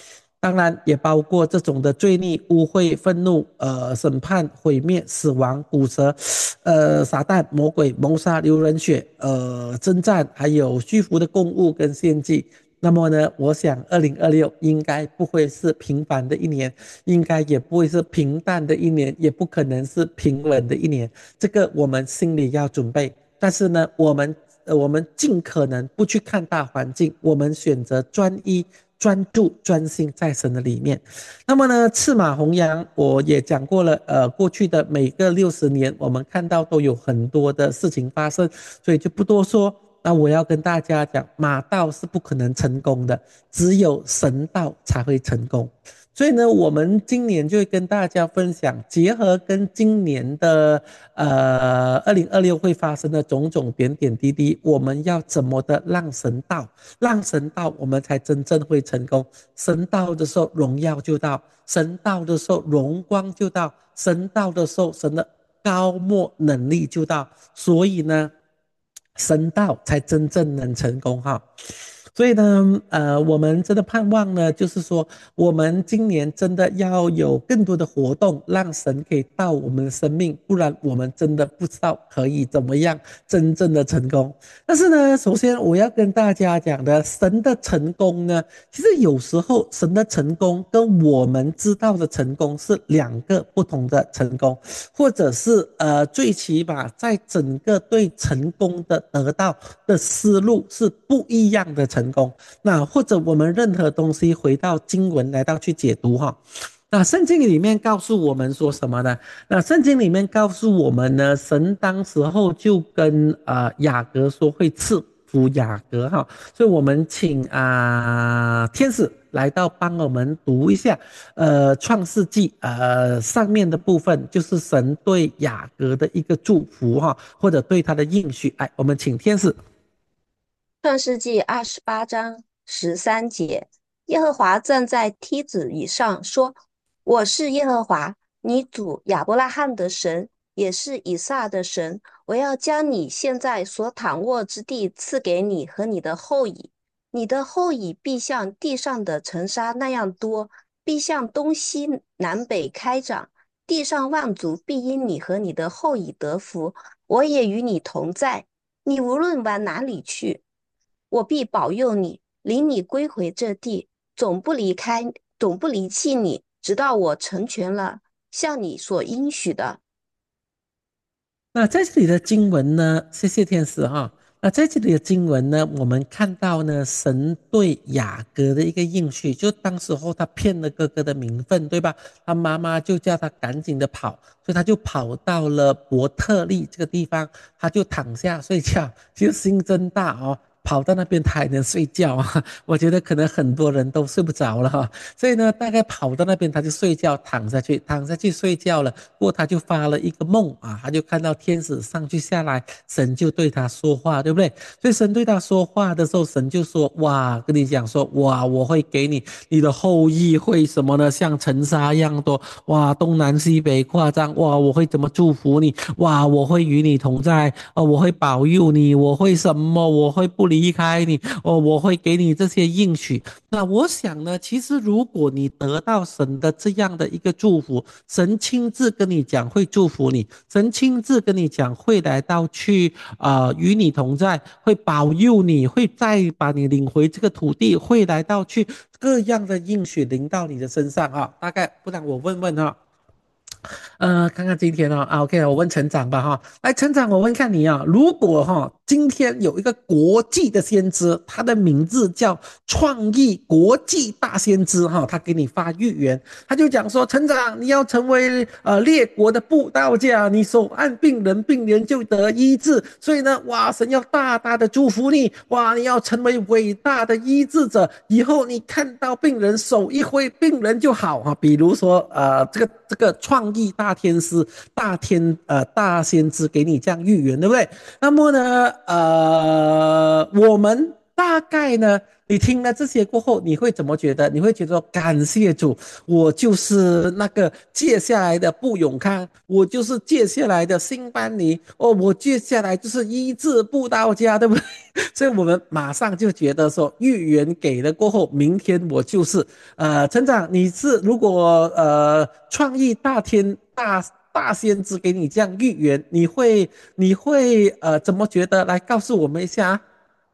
当然也包括这种的罪孽、污秽、愤怒、审判、毁灭、死亡、骨折、撒旦、魔鬼、谋杀、流人血、征战，还有虚浮的供物跟献祭。那么呢，我想2026应该不会是平凡的一年，应该也不会是平淡的一年，也不可能是平稳的一年。这个我们心里要准备。但是呢，我们尽可能不去看大环境，我们选择专一、专注、专心在神的里面。那么呢，赤马红羊我也讲过了，过去的每个60年，我们看到都有很多的事情发生，所以就不多说。那我要跟大家讲，马道是不可能成功的，只有神道才会成功。所以呢，我们今年就会跟大家分享，结合跟今年的2026会发生的种种点点滴滴，我们要怎么的让神到，让神到，我们才真正会成功。神到的时候，荣耀就到；神到的时候，荣光就到；神到的时候，神的高莫能力就到。所以呢，神道才真正能成功哈。所以呢，我们真的盼望呢，就是说，我们今年真的要有更多的活动，让神可以到我们的生命，不然我们真的不知道可以怎么样真正的成功。但是呢，首先我要跟大家讲的，神的成功呢，其实有时候神的成功跟我们知道的成功是两个不同的成功，或者是最起码在整个对成功的得到的思路是不一样的成功。那或者我们任何东西回到经文来到去解读哈。那圣经里面告诉我们说什么呢？那圣经里面告诉我们呢，神当时候就跟雅各说会赐福雅各哈，所以我们请天使来到帮我们读一下创世纪上面的部分，就是神对雅各的一个祝福哈，或者对他的应许。哎，我们请天使。 创世纪28章13节，耶和华站在梯子以上说：“我是耶和华，你主亚伯拉罕的神，也是以撒的神。我要将你现在所躺卧之地赐给你和你的后裔，你的后裔必像地上的尘沙那样多，必向东西南北开展。地上万族必因你和你的后裔得福。我也与你同在，你无论往哪里去。”我必保佑你，领你归回这地，总不离弃你，直到我成全了向你所应许的。 那在这里的经文呢，谢谢天使哈。那在这里的经文呢，我们看到呢，神对雅各的一个应许，就当时候他骗了哥哥的名分，对吧？他妈妈就叫他赶紧的跑，所以他就跑到了伯特利这个地方，他就躺下睡觉，就心真大哦。跑到那边他还能睡觉啊，我觉得可能很多人都睡不着了哈，所以呢，大概跑到那边他就睡觉，躺下去睡觉了。过他就发了一个梦啊，他就看到天使上去下来，神就对他说话，对不对？所以神对他说话的时候，神就说：哇，跟你讲说，哇，我会给你，你的后裔会什么呢？像尘沙一样多，哇，东南西北夸张，哇，我会怎么祝福你？哇，我会与你同在，我会保佑你，我会什么？我会不离开你，我会给你这些应许。那我想呢，其实如果你得到神的这样的一个祝福，神亲自跟你讲会祝福你，神亲自跟你讲会来到去与你同在，会保佑你，会再把你领回这个土地，会来到去各样的应许临到你的身上啊。大概不然我问问哈。看看今天OK，我问成长吧哈，来成长，我问看你啊，如果今天有一个国际的先知，他的名字叫创意国际大先知他给你发预言，他就讲说，成长你要成为列国的布道家，你手按病人，病人就得医治，所以呢，哇，神要大大的祝福你，哇，你要成为伟大的医治者，以后你看到病人手一挥，病人就好比如说这个创意大天师大先知给你这样预言，对不对？那么呢我们大概呢，你听了这些过后，你会怎么觉得？你会觉得说感谢主，我就是那个接下来的布永康，我就是接下来的辛班尼，哦，我接下来就是医治布道家，对不对？所以我们马上就觉得说，预言给了过后，明天我就是成长。你是如果创意大先知给你这样预言，你会怎么觉得？来告诉我们一下啊。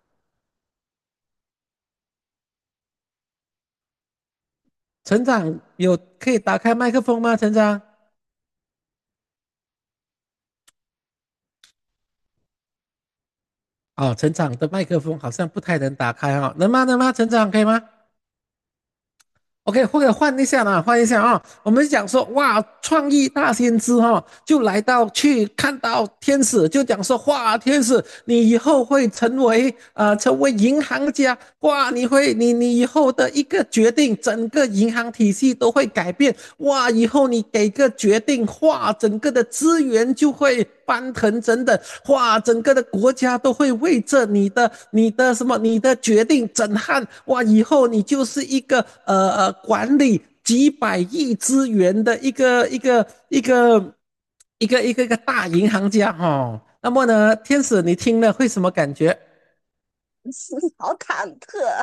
成长有可以打开麦克风吗？成长，哦，成长的麦克风好像不太能打开哦，能吗？能吗？成长可以吗？OK，或者换一下啦，换一下啊、我们讲说，哇，创意大先知哈、就来到去看到天使，就讲说，哇，天使，你以后会成为银行家，哇，你以后的一个决定，整个银行体系都会改变，哇，以后你给个决定，哇，整个的资源就会翻腾等等，哇，整个的国家都会为着你的决定震撼，哇，以后你就是一个管理几百亿资源的一个大银行家哈、哦。那么呢，天使你听了会什么感觉？ 好忐忑。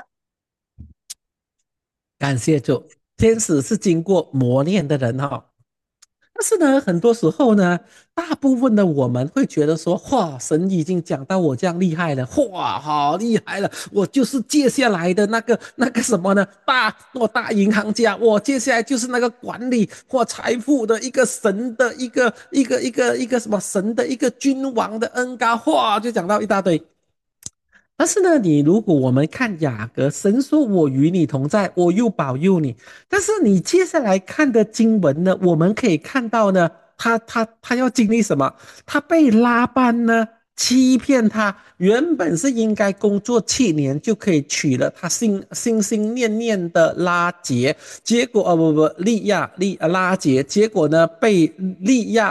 感谢主，天使是经过磨练的人哈、哦。但是呢，很多时候呢，大部分的我们会觉得说，哇，神已经讲到我这样厉害了，哇，好厉害了，我就是接下来的那个什么呢，大银行家，我接下来就是那个管理或财富的一个神的一个什么神的一个君王的恩高，哇，就讲到一大堆。但是呢，如果我们看雅各，神说我与你同在，我又保佑你。但是你接下来看的经文呢，我们可以看到呢，他要经历什么？他被拉班呢欺骗他，原本是应该工作7年就可以娶了他心心念念的拉结，结果不拉结，结果呢被利亚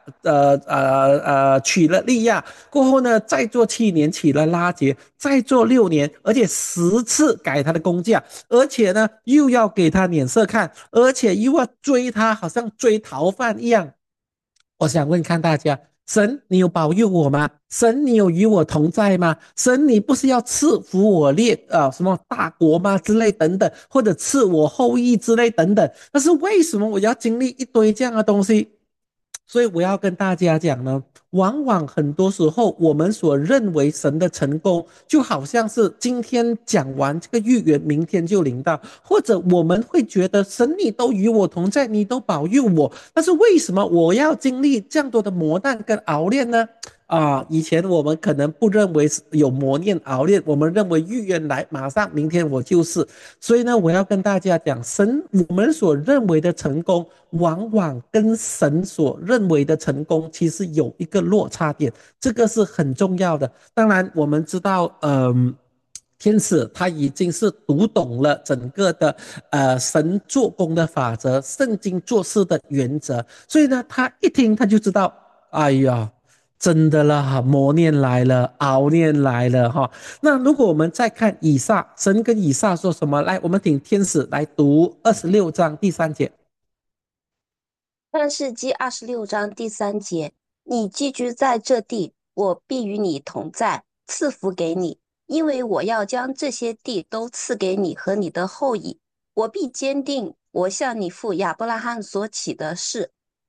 娶了利亚过后呢，再做7年娶了拉结，再做6年，而且10次改他的工价，而且呢又要给他脸色看，而且又要追他，好像追逃犯一样。我想问看大家，神，你有保佑我吗？神，你有与我同在吗？神，你不是要赐福我什么大国吗？之类等等，或者赐我后裔之类等等。但是为什么我要经历一堆这样的东西？所以我要跟大家讲呢，往往很多时候我们所认为神的成功，就好像是今天讲完这个预言，明天就临到，或者我们会觉得神你都与我同在，你都保佑我，但是为什么我要经历这样多的磨难跟熬炼呢？以前我们可能不认为有磨练熬炼，我们认为预言来马上明天我就是，所以呢，我要跟大家讲，我们所认为的成功，往往跟神所认为的成功其实有一个落差点，这个是很重要的。当然，我们知道，天使他已经是读懂了整个的神做工的法则，圣经做事的原则，所以呢，他一听他就知道，哎呀，真的啦，磨练来了，熬练来了哈。那如果我们再看以撒，神跟以撒说什么？来，我们请天使来读26章第3节。 创世纪26章第3节，你寄居在这地，我必与你同在，赐福给你，因为我要将这些地都赐给你和你的后裔。我必坚定我向你父亚伯拉罕所起的誓。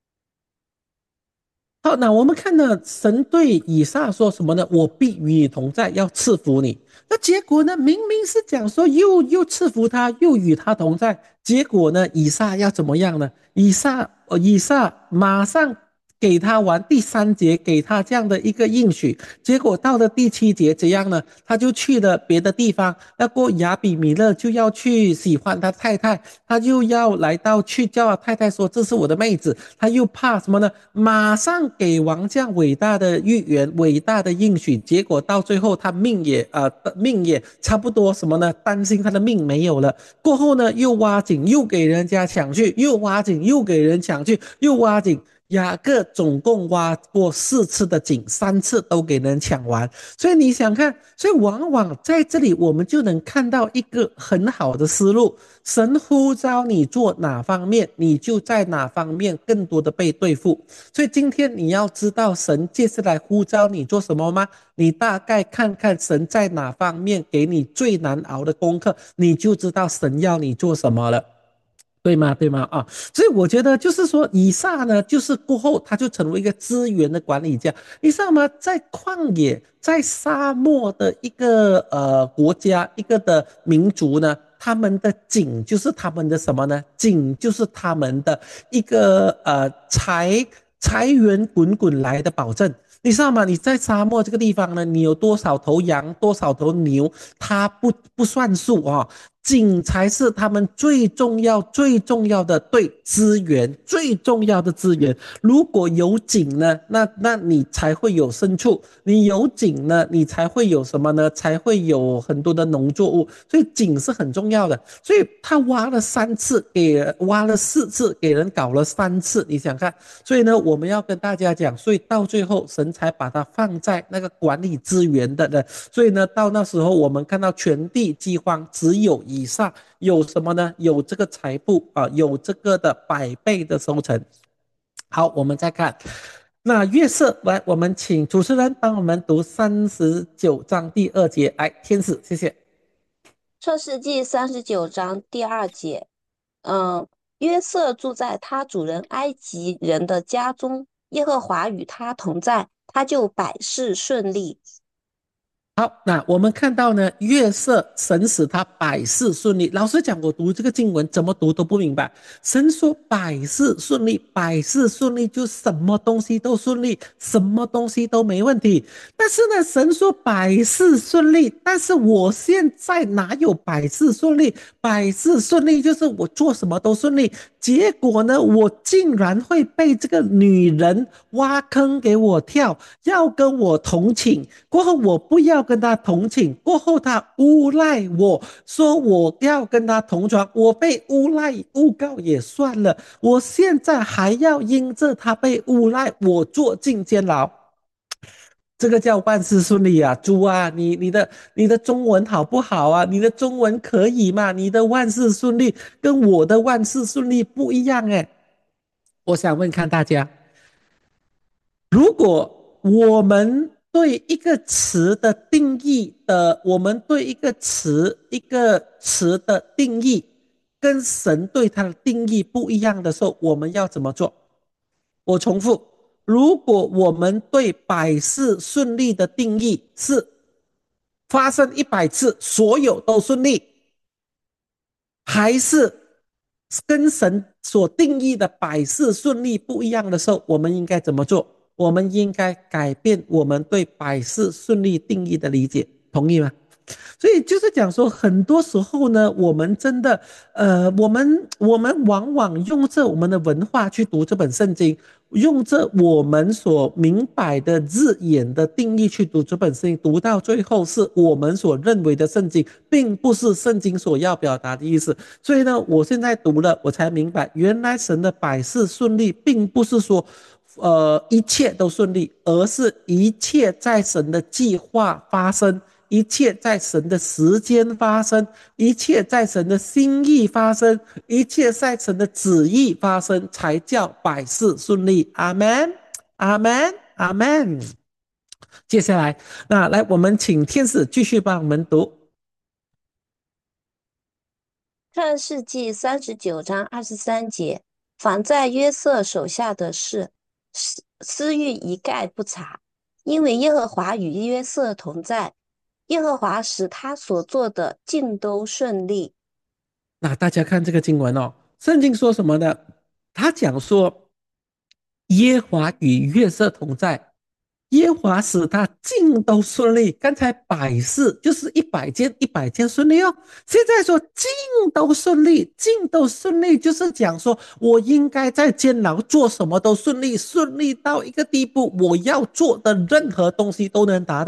好，那我们看呢，神对以撒说什么呢？我必与你同在，要赐福你。那结果呢？明明是讲说又赐福他，又与他同在。结果呢？以撒要怎么样呢？以撒马上给他完第3节，给他这样的一个应许。结果到了第7节，怎样呢？他就去了别的地方。那过亚比米勒就要去喜欢他太太，他就要来到去叫他太太说这是我的妹子。他又怕什么呢？马上给王这样伟大的预言、伟大的应许，结果到最后他命也差不多什么呢？担心他的命没有了。过后呢，又挖井，又给人家抢去，又挖井，又给人抢去，又挖井。 雅各总共挖过4次的井，3次都给人抢完。所以你想看，所以往往在这里我们就能看到一个很好的思路：神呼召你做哪方面，你就在哪方面更多的被对付。所以今天你要知道神接下来呼召你做什么吗？你大概看看神在哪方面给你最难熬的功课，你就知道神要你做什么了。对吗？对吗？啊，所以我觉得就是说，以撒呢，就是过后他就成为一个资源的管理家。你知道吗？在旷野、在沙漠的一个国家、一个的民族呢，他们的井就是他们的什么呢？井就是他们的一个财源滚滚来的保证。你知道吗？你在沙漠这个地方呢，你有多少头羊、多少头牛，它不算数啊。井才是他们最重要、最重要的对资源，最重要的资源。如果有井呢，那你才会有牲畜；你有井呢，你才会有什么呢？才会有很多的农作物。所以井是很重要的。所以他挖了3次，挖了4次，给人搞了3次。你想看？所以呢，我们要跟大家讲，所以到最后神才把它放在那个管理资源的呢。所以呢，到那时候我们看到全地饥荒，只有以撒有什么呢？有这个财富啊，有这个的100倍的收成。好，我们再看那约瑟，来，我们请主持人帮我们读39章第2节，来，天使，谢谢。 创世纪39章第2节，嗯，约瑟住在他主人埃及人的家中，耶和华与他同在，他就百事顺利。 好，那我们看到呢，月色神使他百事顺利。老实讲，我读这个经文怎么读都不明白。神说百事顺利，百事顺利就什么东西都顺利，什么东西都没问题。但是呢，神说百事顺利，但是我现在哪有百事顺利？百事顺利就是我做什么都顺利，结果呢，我竟然会被这个女人挖坑给我跳，要跟我同寝。过后我不要跟他同寝，过后他诬赖我说我要跟他同床，我被诬赖诬告也算了，我现在还要因着他被诬赖，我坐进监牢。这个叫万事顺利啊，猪啊，你的中文好不好啊？你的中文可以吗？你的万事顺利跟我的万事顺利不一样哎。我想问看大家，如果我们对一个词的定义的，我们对一个词的定义跟神对它的定义不一样的时候，我们要怎么做？我重复，如果我们对百事顺利的定义是发生100次，所有都顺利，还是跟神所定义的百事顺利不一样的时候，我们应该怎么做？我们应该改变我们对百事顺利定义的理解，同意吗？所以就是讲说，很多时候呢，我们真的，我们往往用着我们的文化去读这本圣经，用着我们所明白的字眼的定义去读这本圣经，读到最后是我们所认为的圣经，并不是圣经所要表达的意思。所以呢，我现在读了，我才明白，原来神的百事顺利，并不是说。一切都顺利，而是一切在神的计划发生，一切在神的时间发生，一切在神的心意发生，一切在神的旨意发生，才叫百事顺利。阿门，阿门，阿门。接下来，那来，我们请天使继续帮我们读。 创世纪39章23节，凡在约瑟手下的事，私欲一概不查，因为耶和华与约瑟同在，耶和华使他所做的尽都顺利。 那大家看这个经文哦，圣经说什么呢？他讲说，耶和华与约瑟同在，耶和华使他尽都顺利。刚才百事就是100件100件顺利哦，现在说尽都顺利，尽都顺利就是讲说我应该在监牢做什么都顺利，顺利到一个地步，我要做的任何东西都能达到。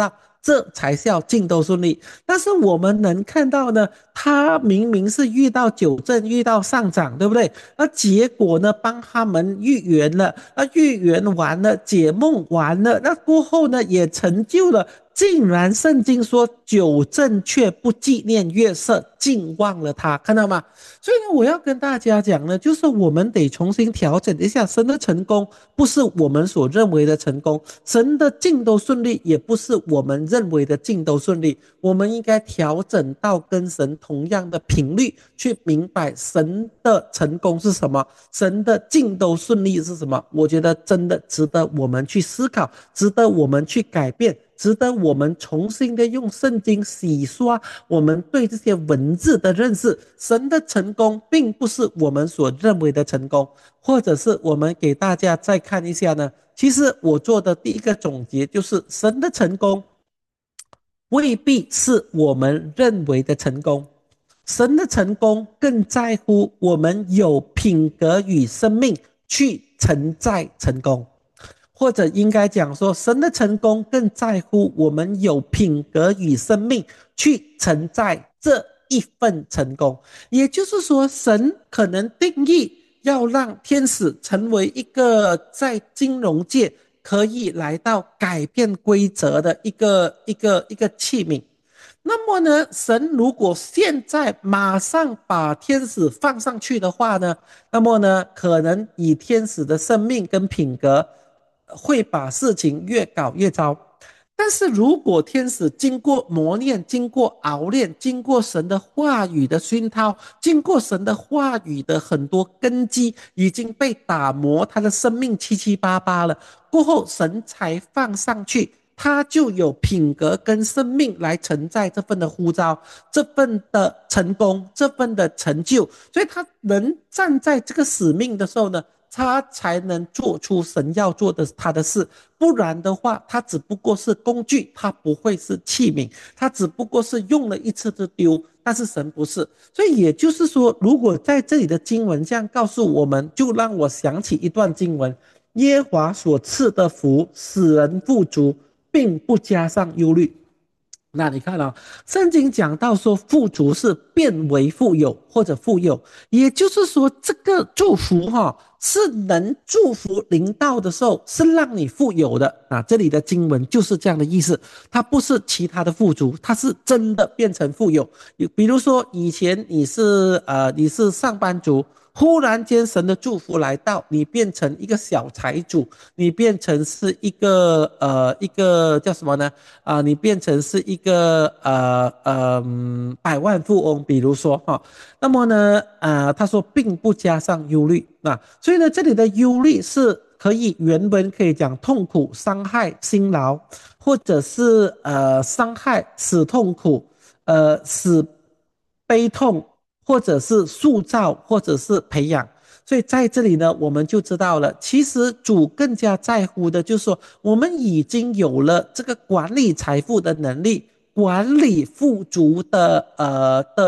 这才叫尽都顺利。但是我们能看到呢，他明明是遇到九正，遇到上涨，对不对？那结果呢，帮他们预言了，预言完了，解梦完了，那过后呢，也成就了。竟然圣经说九正却不纪念月色，竟忘了他，看到吗？所以呢，我要跟大家讲呢，就是我们得重新调整一下，神的成功不是我们所认为的成功，神的尽都顺利也不是我们认为的尽都顺利。我们应该调整到跟神同样的频率，去明白神的成功是什么，神的尽都顺利是什么。我觉得真的值得我们去思考，值得我们去改变。值得我们重新的用圣经洗刷我们对这些文字的认识。神的成功并不是我们所认为的成功，或者是我们给大家再看一下呢。其实我做的第一个总结就是神的成功未必是我们认为的成功，神的成功更在乎我们有品格与生命去承载成功。或者应该讲说，神的成功更在乎我们有品格与生命去承载这一份成功。也就是说，神可能定义要让天使成为一个在金融界可以来到改变规则的一个器皿。那么呢，神如果现在马上把天使放上去的话呢，那么呢，可能以天使的生命跟品格，会把事情越搞越糟。但是如果天使经过磨练，经过熬炼，经过神的话语的熏陶，经过神的话语的很多根基已经被打磨，他的生命七七八八了，过后神才放上去，他就有品格跟生命来承载这份的呼召，这份的成功，这份的成就。所以他能站在这个使命的时候呢，他才能做出神要做的他的事。不然的话，他只不过是工具，他不会是器皿，他只不过是用了一次就丢。但是神不是。所以也就是说，如果在这里的经文这样告诉我们，就让我想起一段经文：耶和华所赐的福使人富足，并不加上忧虑。那你看啊，圣经讲到说富足是变为富有或者富有，也就是说这个祝福是能祝福临到的时候是让你富有的啊。这里的经文就是这样的意思，它不是其他的富足，它是真的变成富有。比如说以前你是上班族，忽然间神的祝福来到，你变成一个小财主，你变成是一个叫什么呢？你变成是一个百万富翁，比如说那么呢他说并不加上忧虑所以呢这里的忧虑是可以原文可以讲痛苦、伤害、辛劳，或者是伤害、使痛苦，使悲痛，或者是塑造，或者是培养。所以在这里呢，我们就知道了，其实主更加在乎的就是说，我们已经有了这个管理财富的能力，管理富足的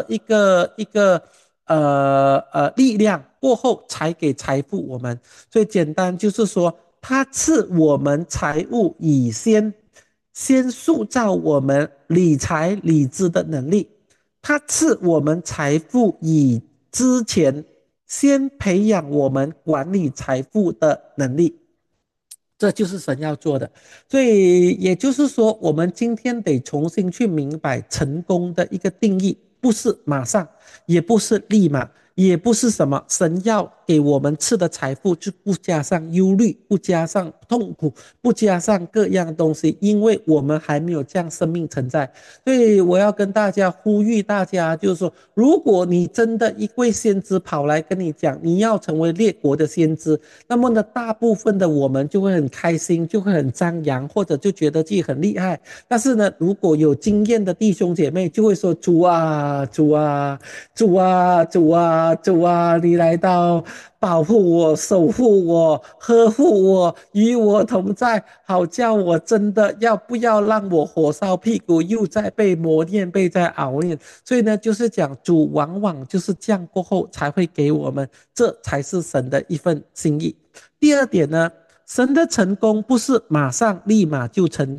一个力量过后，才给财富我们。所以简单就是说，他赐我们财物以先塑造我们理财理智的能力，他赐我们财富以之前先培养我们管理财富的能力，这就是神要做的。所以也就是说，我们今天得重新去明白成功的一个定义，不是马上，也不是立马，也不是什么神要给我们赐的财富就不加上忧虑，不加上痛苦，不加上各样东西，因为我们还没有这样生命存在。所以我要跟大家呼吁大家，就是说，如果你真的一位先知跑来跟你讲你要成为列国的先知，那么呢大部分的我们就会很开心，就会很张扬，或者就觉得自己很厉害。但是呢，如果有经验的弟兄姐妹就会说，主啊主啊主啊主啊主啊，你来到保护我、守护我、呵护我，与我同在，好叫我真的不要让我火烧屁股，又在被磨练、被在熬练。所以呢，就是讲主往往就是这样过后才会给我们，这才是神的一份心意。第二点呢，神的成功不是马上立马就成功，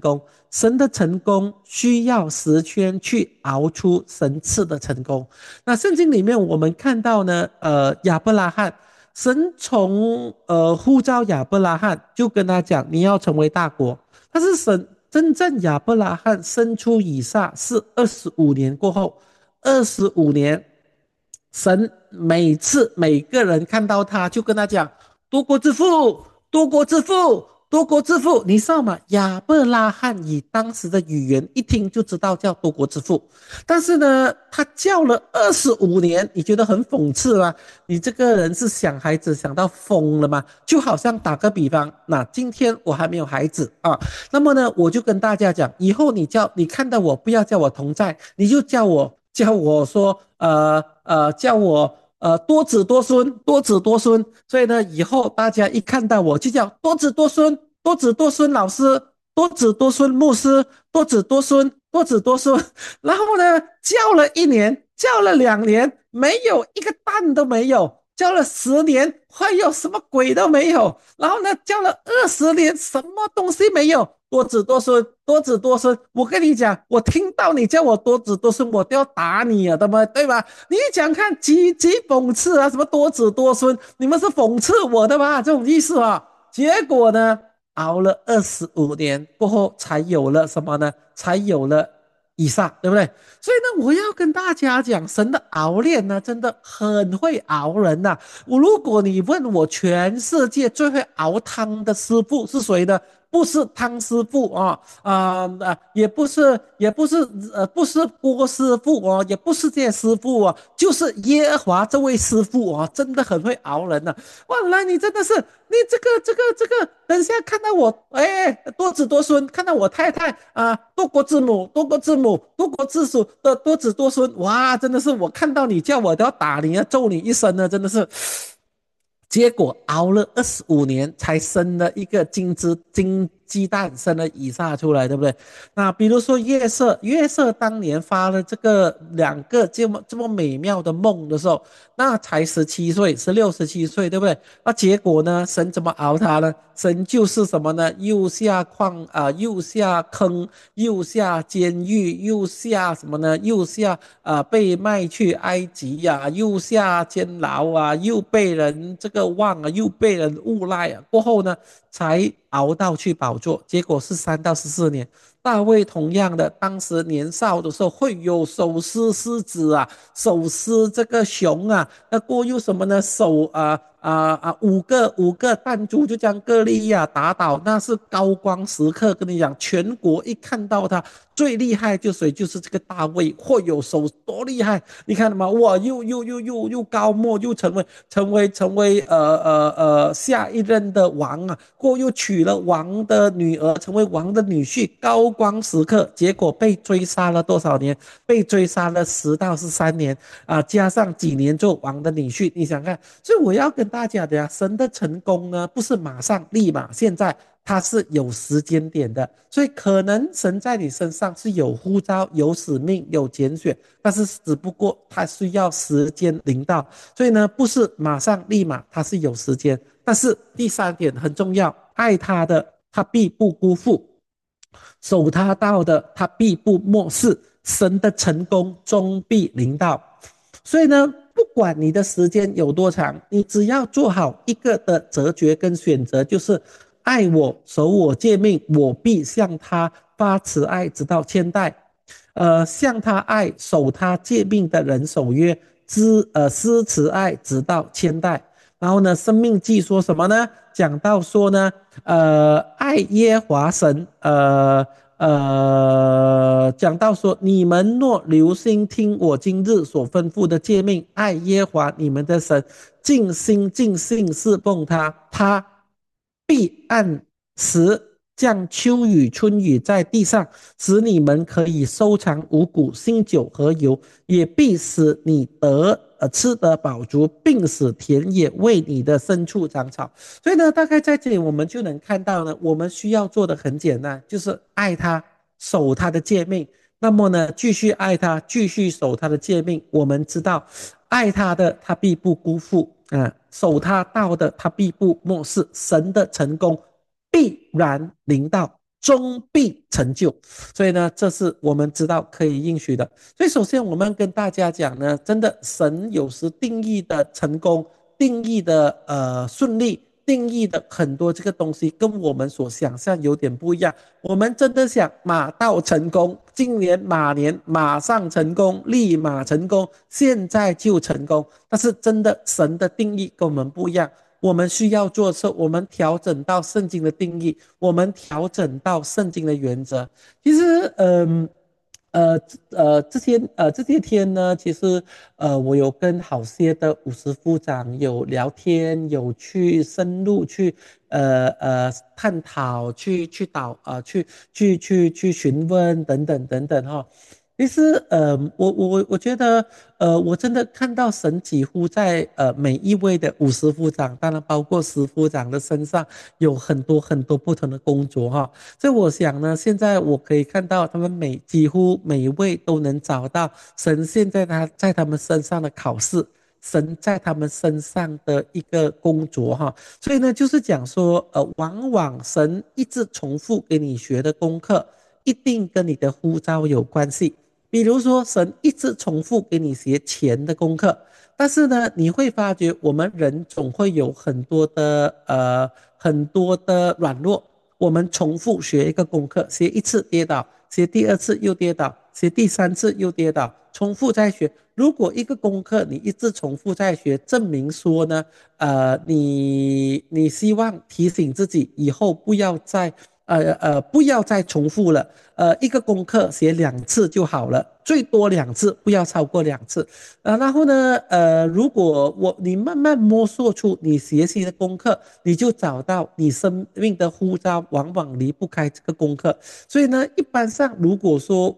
神的成功需要时间去熬出神赐的成功。那圣经里面我们看到呢，亚伯拉罕，神从呼召亚伯拉罕，就跟他讲你要成为大国。但是神真正亚伯拉罕生出以撒是25年过后，25年，神每次每个人看到他就跟他讲多国之父，多国之父，多国之父，你知道吗？亚伯拉罕以当时的语言一听就知道叫多国之父，但是呢，他叫了25年，你觉得很讽刺吗？你这个人是想孩子想到疯了吗？就好像打个比方，那今天我还没有孩子啊，那么呢，我就跟大家讲，以后你看到我不要叫我同在，你就叫我说叫我多子多孙，多子多孙。所以呢，以后大家一看到我就叫多子多孙，多子多孙老师，多子多孙牧师，多子多孙，多子多孙。然后呢，叫了1年，叫了2年，没有一个蛋都没有。叫了10年，还有什么鬼都没有。然后呢，叫了20年，什么东西没有。多子多孙，多子多孙。我跟你讲，我听到你叫我多子多孙，我都要打你啊，对吧？你讲看几讽刺啊？什么多子多孙？你们是讽刺我的吧？这种意思啊。结果呢，熬了25年过后，才有了什么呢？才有了以撒，对不对？所以呢，我要跟大家讲，神的熬炼呢，真的很会熬人呐、如果你问我，全世界最会熬汤的师傅是谁呢？不是汤师傅啊，不是郭师傅哦，也不是这些师傅哦，就是耶和华这位师傅哦，真的很会熬人呐、哇，来，你真的是你这个，等一下看到我，哎，多子多孙，看到我太太多国之母，多国之母，多国之属的多子多孙，哇，真的是我看到你叫我都要打你，要揍你一身呢，真的是。结果熬了25年才生了一个金鸡蛋，生了以撒出来，对不对？那比如说月色当年发了这个2个这么美妙的梦的时候，那才17岁、16、17岁，对不对？那结果呢？神怎么熬他呢？神就是什么呢？又下坑，又下监狱，又下什么呢？又下被卖去埃及呀、又下监牢啊，又被人这个忘啊，又被人诬赖啊，过后呢，才熬到去宝座，结果是3到14年。大卫同样的，当时年少的时候会有手撕狮子啊，手撕这个熊啊，那过又什么呢？五个弹珠就将歌利亚打倒，那是高光时刻。跟你讲，全国一看到他最厉害就谁就是这个大卫，或有手多厉害，你看到吗？哇，又高莫，又成为下一任的王啊，过后又娶了王的女儿，成为王的女婿，高光时刻，结果被追杀了多少年？被追杀了10到13年加上几年做王的女婿，你想看？所以我要跟大家讲，神的成功呢，不是马上立马现在。它是有时间点的，所以可能神在你身上是有呼召、有使命、有拣选，但是只不过它需要时间临到，所以呢，不是马上立马，它是有时间。但是第三点很重要，爱他的他必不辜负，守他道的他必不漠视，神的成功终必临到。所以呢，不管你的时间有多长，你只要做好一个的择决跟选择，就是爱我、守我诫命，我必向他发慈爱，直到千代。向他爱、守他诫命的人守约，施慈爱，直到千代。然后呢，《生命记》说什么呢？讲到说呢，爱耶华神，讲到说，你们若留心听我今日所吩咐的诫命，爱耶华你们的神，尽心尽性侍奉他，他必按时降秋雨春雨在地上，使你们可以收藏五谷、新酒和油，也必使你吃得饱足，并使田野为你的牲畜长草。所以呢，大概在这里我们就能看到呢，我们需要做的很简单，就是爱他，守他的诫命。那么呢，继续爱他，继续守他的诫命。我们知道，爱他的他必不辜负守他道的他必不漠视，神的成功必然临到。 终必成就。所以呢，这是我们知道可以应许的。所以首先我们跟大家讲呢，真的神有时定义的成功，定义的顺利，定义的很多这个东西跟我们所想象有点不一样。我们真的想马到成功，今年马年马上成功，立马成功，现在就成功。但是真的神的定义跟我们不一样。我们需要做的是，我们调整到圣经的定义，我们调整到圣经的原则。其实，这些天呢，其实我有跟好些的五十夫长有聊天，有去深入去探讨，去询问等等等等哈。其实，我觉得，我真的看到神几乎在每一位的五十夫长，当然包括十夫长的身上，有很多很多不同的工作哈。所以我想呢，现在我可以看到他们几乎每一位都能找到神现在在他们身上的考试，神在他们身上的一个工作哈。所以呢，就是讲说，往往神一直重复给你学的功课，一定跟你的呼召有关系。比如说，神一直重复给你学钱的功课，但是呢，你会发觉我们人总会有很多的软弱。我们重复学一个功课，学一次跌倒，学第二次又跌倒，学第三次又跌倒，重复再学。如果一个功课你一直重复在学，证明说呢，你希望提醒自己以后不要再重复了。一个功课写2次就好了，最多2次，不要超过2次。然后呢，如果你慢慢摸索出你学习的功课，你就找到你生命的呼召，往往离不开这个功课。所以呢，一般上如果说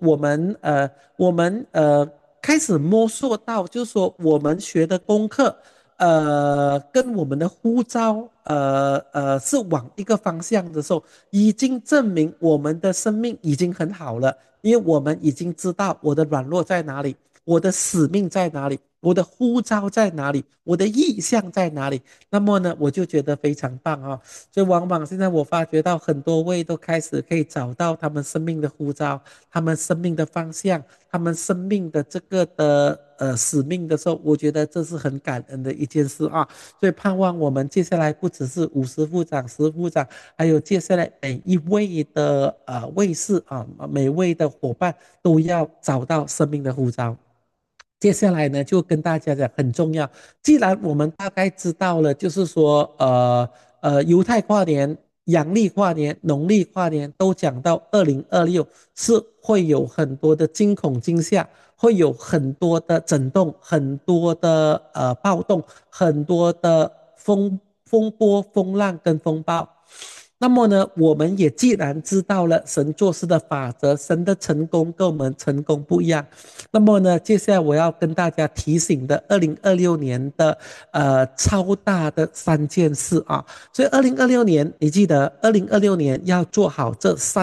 我们开始摸索到，就是说我们学的功课。跟我们的呼召，是往一个方向的时候，已经证明我们的生命已经很好了，因为我们已经知道我的软弱在哪里，我的使命在哪里，我的呼召在哪里，我的意向在哪里。那么呢，我就觉得非常棒啊、哦！所以往往现在我发觉到很多位都开始可以找到他们生命的呼召，他们生命的方向，他们生命的这个的使命的时候，我觉得这是很感恩的一件事啊。所以盼望我们接下来不只是50副长、10副长，还有接下来每一位的卫士啊，每位的伙伴都要找到生命的呼召。接下来呢，就跟大家讲很重要。既然我们大概知道了，就是说，犹太跨年、阳历跨年、农历跨年都讲到2026是会有很多的惊恐惊吓，会有很多的震动，很多的暴动，很多的风波、风浪跟风暴。那么呢，我们也既然知道了神做事的法则，神的成功跟我们成功不一样。那么呢，接下来我要跟大家提醒的2026年的超大的3件事啊。所以2026年，你记得2026年要做好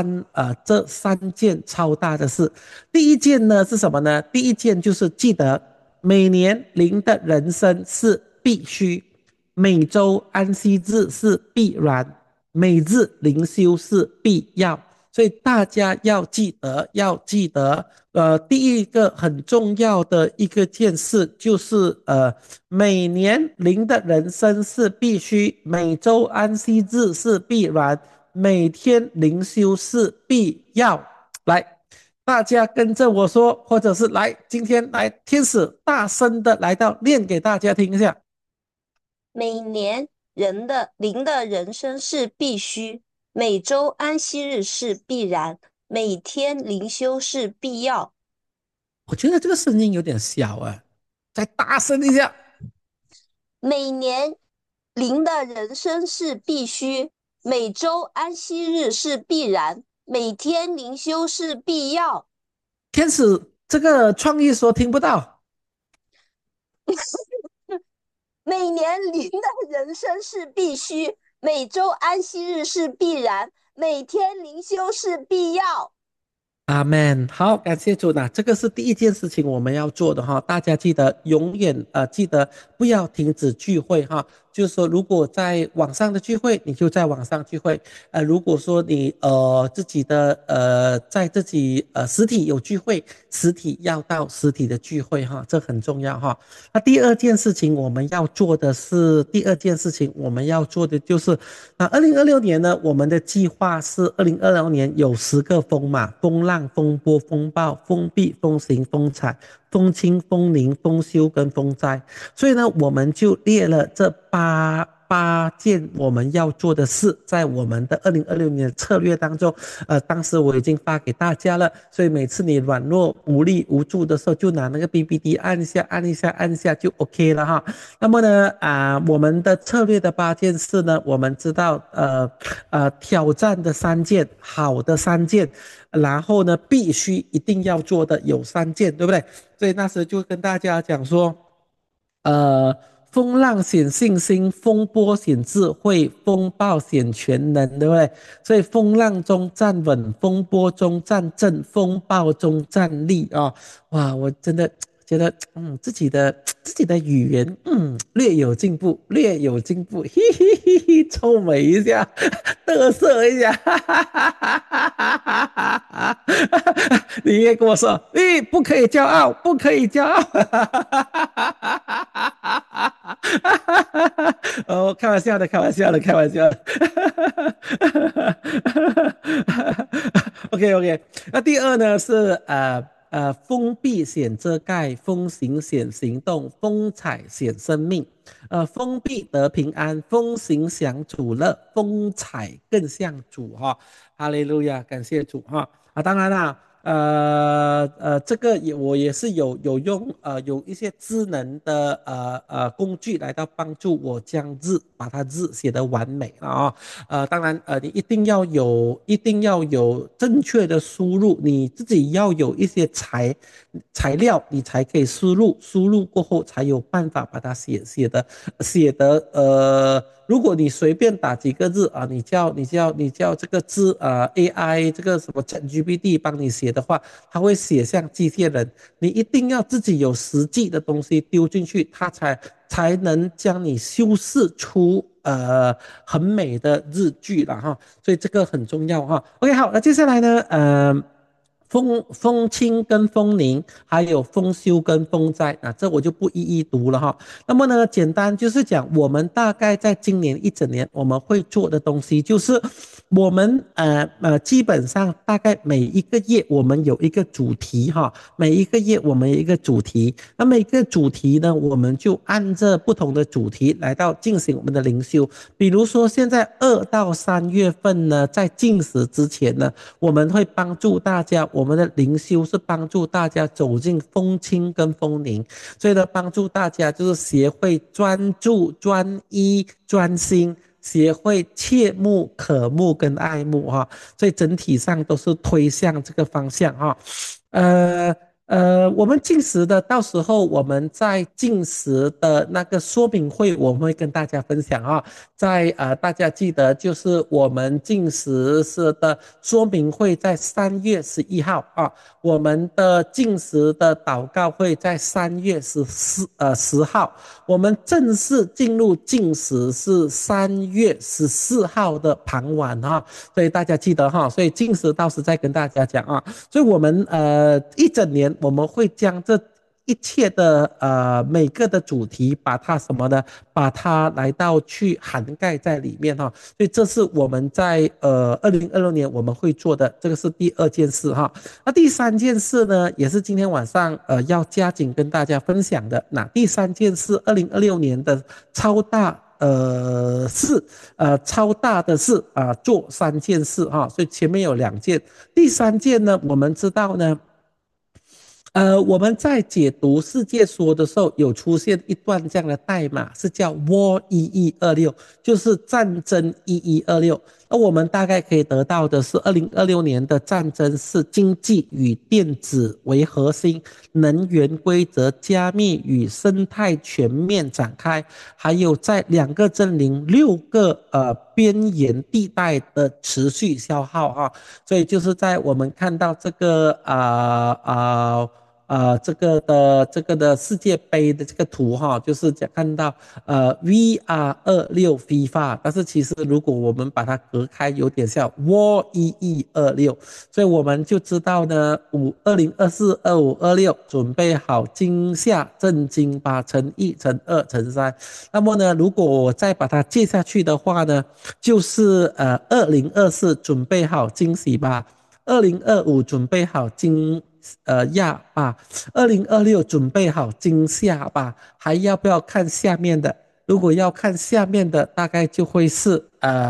这三件超大的事。第一件呢是什么呢？第一件就是记得每年灵的人生是必须，每周安息日是必然，每日灵修是必要。所以大家要记得，第一个很重要的一个件事就是每年灵的人生是必须，每周安息日是必然，每天灵修是必要。来，大家跟着我说，或者是来今天来天使大声的来到念给大家听一下。 每年灵的人生是必须，每周安息日是必然，每天灵修是必要。 我觉得这个声音有点小啊，再大声一下。 每年灵的人生是必须，每周安息日是必然，每天灵修是必要。 天使这个创意说听不到。 每年灵的人生是必须，每周安息日是必然，每天灵修是必要。 阿门。好，感谢主呢，这个是第一件事情我们要做的哈。大家记得永远记得不要停止聚会哈。就是说，如果在网上的聚会，你就在网上聚会。如果说你自己的在自己实体有聚会，实体要到实体的聚会哈，这很重要哈。那第二件事情我们要做的就是，那2026年呢，我们的计划是2026年有10个风嘛，风浪、风波、风暴、风避、风行、风采、风轻、风凝、风休跟风灾。所以呢，我们就列了这八件我们要做的事，在我们的2026年的策略当中，当时我已经发给大家了，所以每次你软弱、无力、无助的时候，就拿那个 BBD 按一下、按一下、按一下就 OK 了哈。那么呢，我们的策略的8件事呢，我们知道，挑战的3件，好的3件，然后呢，必须一定要做的有3件，对不对？所以那时就跟大家讲说，呃，风浪显信心，风波显智慧，风暴显全能，对不对？所以风浪中站稳，风波中站正，风暴中站立啊！哇，我真的觉得，自己的语言，略有进步，略有进步，嘿嘿嘿嘿，臭美一下，嘚瑟一下，哈哈哈哈哈哈哈哈！你也跟我说，你不可以骄傲，不可以骄傲，哈哈哈哈哈哈！哦，开玩笑的，开玩笑的，开玩笑的。OK OK，那第二呢是封闭显遮盖，风行显行动，风采显生命。封闭得平安，风行享主乐，风采更像主哈。哈利路亚，感谢主哈。当然啦，这个我也是有用有一些智能的工具来到帮助我将把它字写得完美啊。当然你一定要有正确的输入，你自己要有一些材料，你才可以输入过后才有办法把它写得如果你随便打几个字啊，你叫这个字AI 这个什么 ChatGPT 帮你写的话，它会写像机械人。你一定要自己有实际的东西丢进去，它才能将你修饰出很美的日剧了哈。所以这个很重要哈。OK，好，那接下来呢，风清跟风凝，还有风修跟风灾，这我就不一一读了哈。那么呢，简单就是讲，我们大概在今年一整年我们会做的东西，就是我们基本上大概每一个月我们有一个主题哈，每一个月我们有一个主题，那每个主题呢，我们就按着不同的主题来到进行我们的灵修。比如说现在2到3月份呢，在进食之前呢，我们会帮助大家，我们的灵修是帮助大家走进风清跟风凝，所以呢，帮助大家就是学会专注、专一、专心，学会切慕、渴慕跟爱慕哈，所以整体上都是推向这个方向哈。呃我们进食的，到时候我们在进食的那个说明会，我们会跟大家分享啊。大家记得就是我们进食是的说明会在3月11号啊，我们的进食的祷告会在3月10号，我们正式进入进食是3月14号的傍晚哈，所以大家记得哈，所以进食到时再跟大家讲啊。所以我们一整年我们会将这一切的每个的主题，把它什么呢？把它来到去涵盖在里面哈。所以这是我们在2026年我们会做的，这个是第二件事哈。那第三件事呢，也是今天晚上要加紧跟大家分享的。那第三件事，2026年的超大。超大的事做3件事哈，所以前面有2件，第3件呢，我们知道呢， 我们在解读世界说的时候，有出现一段这样的代码，是叫 War 1126，就是战争1126。那我们大概可以得到的是，2026年的战争是经济与电子为核心，能源规则加密与生态全面展开，还有在2个阵营6个边缘地带的持续消耗啊。所以就是在我们看到这个这个的世界杯的这个图哈，就是讲看到VR26 FIFA，但是其实如果我们把它隔开，有点像 War 1126，所以我们就知道呢，2024、25、26，准备好惊吓、震惊吧，乘1、乘2、乘3。那么呢，如果我再把它接下去的话呢，就是2024准备好惊喜吧，2025准备好讶吧，2026准备好惊吓吧，还要不要看下面的？如果要看下面的，大概就会是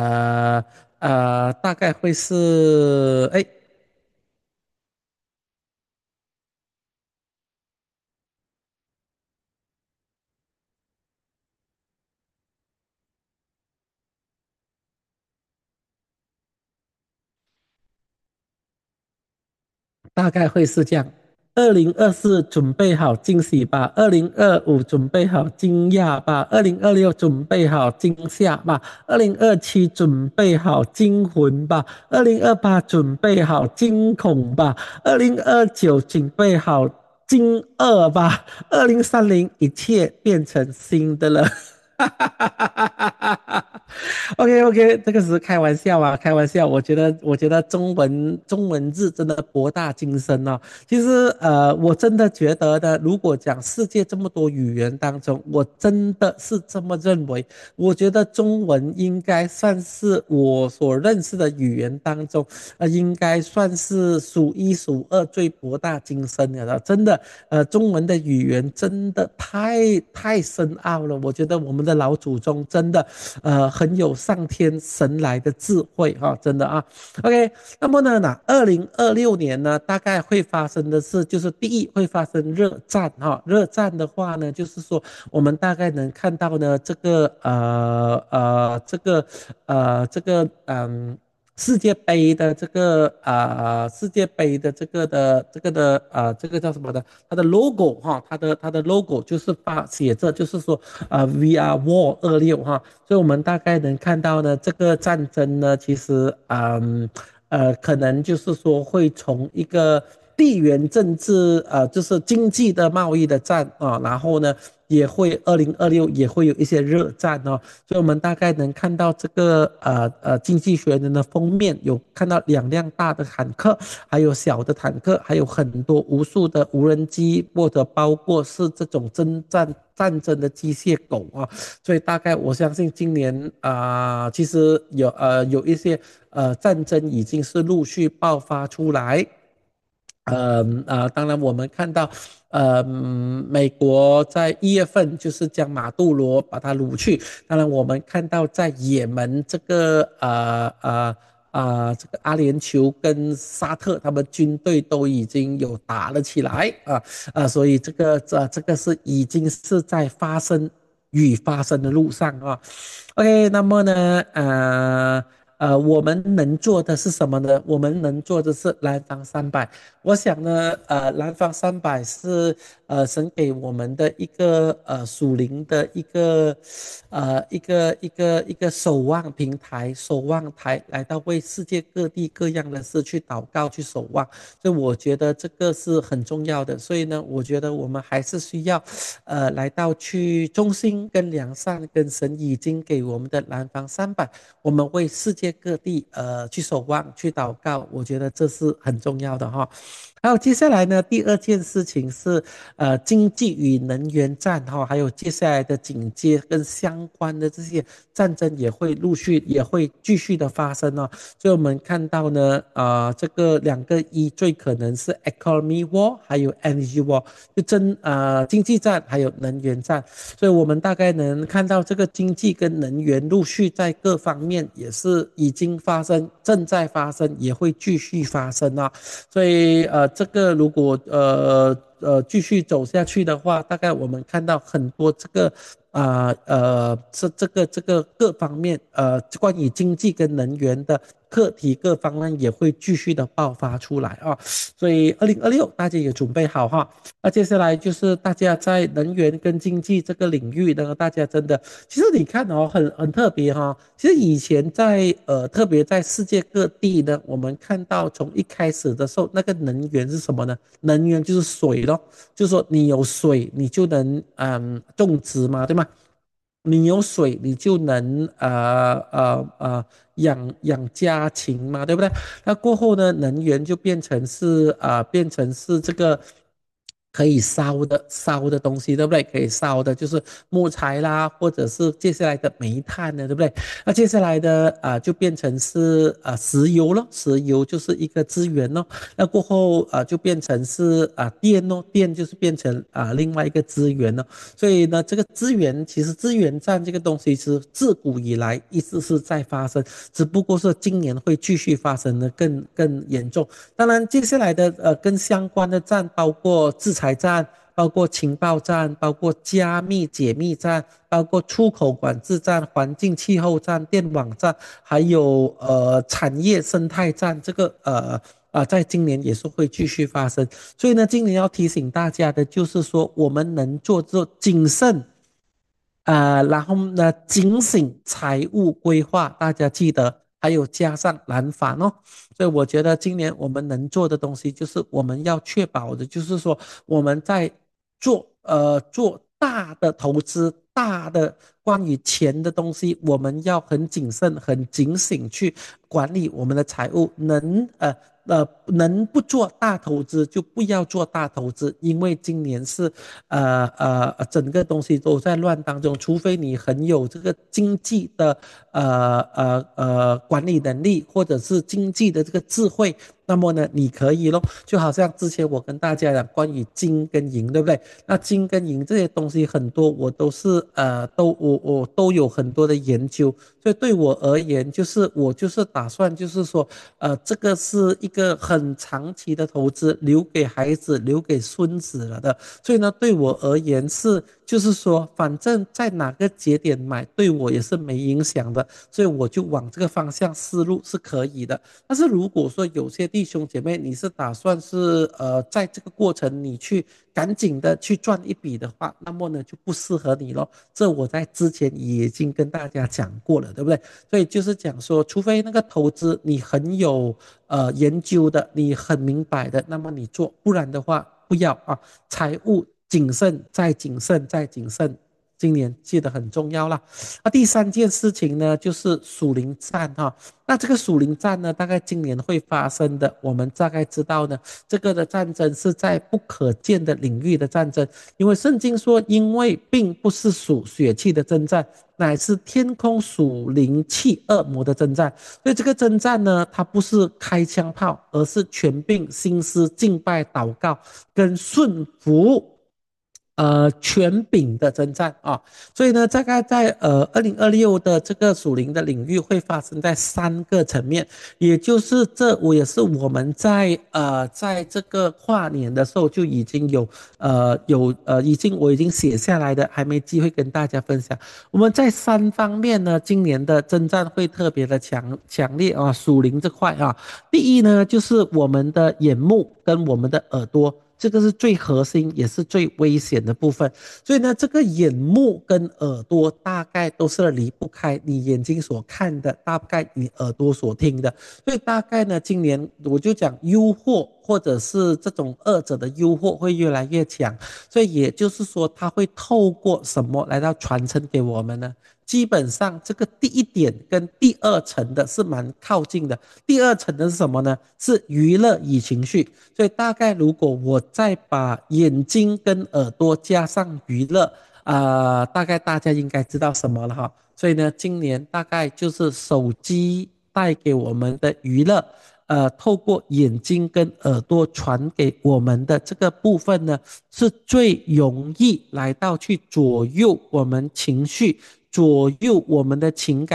大概会是哎大概会是这样。2024准备好惊喜吧，2025准备好惊讶吧，2026准备好惊吓吧，2027准备好惊魂吧，2028准备好惊恐吧，2029准备好惊愕吧，2030一切变成新的了。OK OK，这个是开玩笑啊，开玩笑。我觉得中文字真的博大精深哦。其实我真的觉得呢，如果讲世界这么多语言当中，我真的是这么认为。我觉得中文应该算是我所认识的语言当中，应该算是数一数二最博大精深的。真的，中文的语言真的太深奥了。我觉得我们的老祖宗真的，很有上天神来的智慧哈、真的啊。OK，那么呢，2026年呢，大概会发生的事就是第一会发生热战哈、热战的话呢，就是说我们大概能看到呢，世界杯的世界杯的这个叫什么的？它的 logo 哈，它的 logo 就是写着就是说VR War 26哈，所以我们大概能看到呢，这个战争呢，其实可能就是说会从一个地缘政治就是经济的贸易的战啊，然后呢也会2026也会有一些热战哦，所以我们大概能看到这个经济学人的封面有看到2辆大的坦克，还有小的坦克，还有很多无数的无人机，或者包括是这种战争的机械狗啊，所以大概我相信今年其实有一些战争已经是陆续爆发出来。当然我们看到，美国在1月份就是将马杜罗把他掳去。当然，我们看到在也门这个阿联酋跟沙特他们军队都已经有打了起来所以这个是已经是在发生的路上啊。OK，那么呢，我们能做的是什么呢？我们能做的是南方三百。我想呢，南方三百是神给我们的一个属灵的一个守望平台、守望台，来到为世界各地各样的事去祷告、去守望。所以我觉得这个是很重要的。所以呢，我觉得我们还是需要来到去忠心跟良善，跟神已经给我们的南方三百。我们为世界各地去守望、去祷告，我觉得这是很重要的哈。还有接下来呢，第二件事情是经济与能源战哈，还有接下来的紧接跟相关的这些战争也会也会继续的发生哦。所以我们看到呢，这个2个最可能是 economy war 还有 energy war，就经济战还有能源战。所以我们大概能看到这个经济跟能源陆续在各方面也是已经发生正在发生，也会继续发生啊。所以这个如果继续走下去的话，大概我们看到很多这个这个各方面关于经济跟能源的课题各方面也会继续的爆发出来啊。所以2026大家也准备好哈。那接下来就是大家在能源跟经济这个领域呢，大家真的，其实你看哦，很特别哈。其实以前在特别在世界各地呢，我们看到从一开始的时候，那个能源是什么呢？能源就是水咯，就是说你有水，你就能种植嘛，对吗？你有水，你就能养家禽嘛，对不对？那过后呢，能源就变成是这个可以烧的东西，对不对？可以烧的就是木材啦，或者是接下来的煤炭呢，对不对？那接下来的就变成是石油咯，石油就是一个资源咯。那过后就变成是电咯，电就是变成另外一个资源咯。所以呢，这个资源其实资源战这个东西是自古以来一直是在发生，只不过是今年会继续发生的更严重。当然，接下来的跟相关的战包括制裁战。包括情报战，包括加密解密战，包括出口管制战、环境气候战、电网战，还有产业生态战，这个在今年也是会继续发生。所以呢，今年要提醒大家的就是说，我们能做做谨慎然后呢，警醒财务规划，大家记得，还有加上蓝法哦。所以我觉得今年我们能做的东西，就是我们要确保的，就是说我们在做大的投资、大的关于钱的东西，我们要很谨慎、很警醒去管理我们的财务，能不做大投资就不要做大投资，因为今年是整个东西都在乱当中，除非你很有这个经济的管理能力，或者是经济的这个智慧，那么呢，你可以咯。就好像之前我跟大家讲关于金跟银，对不对？那金跟银这些东西很多，我都是我都有很多的研究，所以对我而言，就是我就是打算就是说，这个是一个很长期的投资，留给孩子、留给孙子了的。所以呢，对我而言是，就是说，反正在哪个节点买，对我也是没影响的，所以我就往这个方向思路是可以的。但是如果说有些弟兄姐妹，你是打算是在这个过程你去赶紧的去赚一笔的话，那么呢就不适合你咯。这我在之前已经跟大家讲过了，对不对？所以就是讲说，除非那个投资你很有研究的，你很明白的，那么你做，不然的话不要啊。财务谨慎再谨慎再谨慎，今年记得很重要啦。那第三件事情呢，就是属灵战哈。那这个属灵战呢，大概今年会发生的，我们大概知道呢，这个的战争是在不可见的领域的战争，因为圣经说，因为并不是属血气的征战，乃是天空属灵气恶魔的征战。所以这个征战呢，它不是开枪炮，而是全并心思敬拜祷告跟顺服权柄的征战啊。所以呢，大概在2026的这个属灵的领域会发生在3个层面，也就是也是我们在这个跨年的时候就已经我已经写下来的，还没机会跟大家分享。我们在3方面呢，今年的征战会特别的强烈啊，属灵这块啊。第一呢，就是我们的眼目跟我们的耳朵。这个是最核心也是最危险的部分，所以呢，这个眼目跟耳朵大概都是离不开你眼睛所看的，大概你耳朵所听的，所以大概呢，今年我就讲诱惑或者是这种恶者的诱惑会越来越强，所以也就是说，它会透过什么来到传承给我们呢？基本上这个第一点跟第二层的是蛮靠近的。第二层的是什么呢？是娱乐与情绪。所以大概如果我再把眼睛跟耳朵加上娱乐，大概大家应该知道什么了哈。所以呢，今年大概就是手机带给我们的娱乐，透过眼睛跟耳朵传给我们的这个部分呢，是最容易来到去左右我们情绪，左右我们的情感，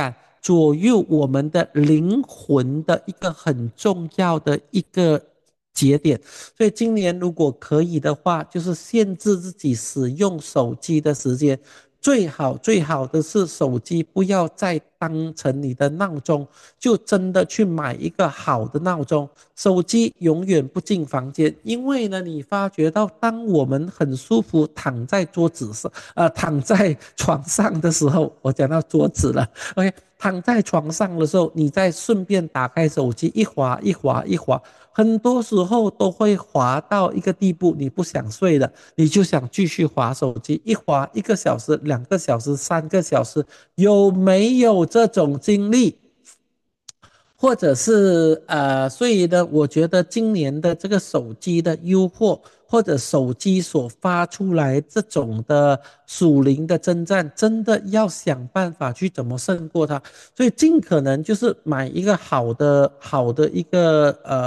左右我们的灵魂的一个很重要的一个节点。所以今年如果可以的话，就是限制自己使用手机的时间。最好的是手机不要再当成你的闹钟，就真的去买一个好的闹钟。手机永远不进房间，因为呢，你发觉到当我们很舒服躺在桌子上，躺在床上的时候，我讲到桌子了，OK，躺在床上的时候，你再顺便打开手机一滑一滑一滑，很多时候都会滑到一个地步，你不想睡了，你就想继续滑手机，一滑1个小时、2个小时、3个小时，有没有这种经历？或者是所以呢，我觉得今年的这个手机的诱惑，或者手机所发出来这种的属灵的征战，真的要想办法去怎么胜过它。所以尽可能就是买一个好的一个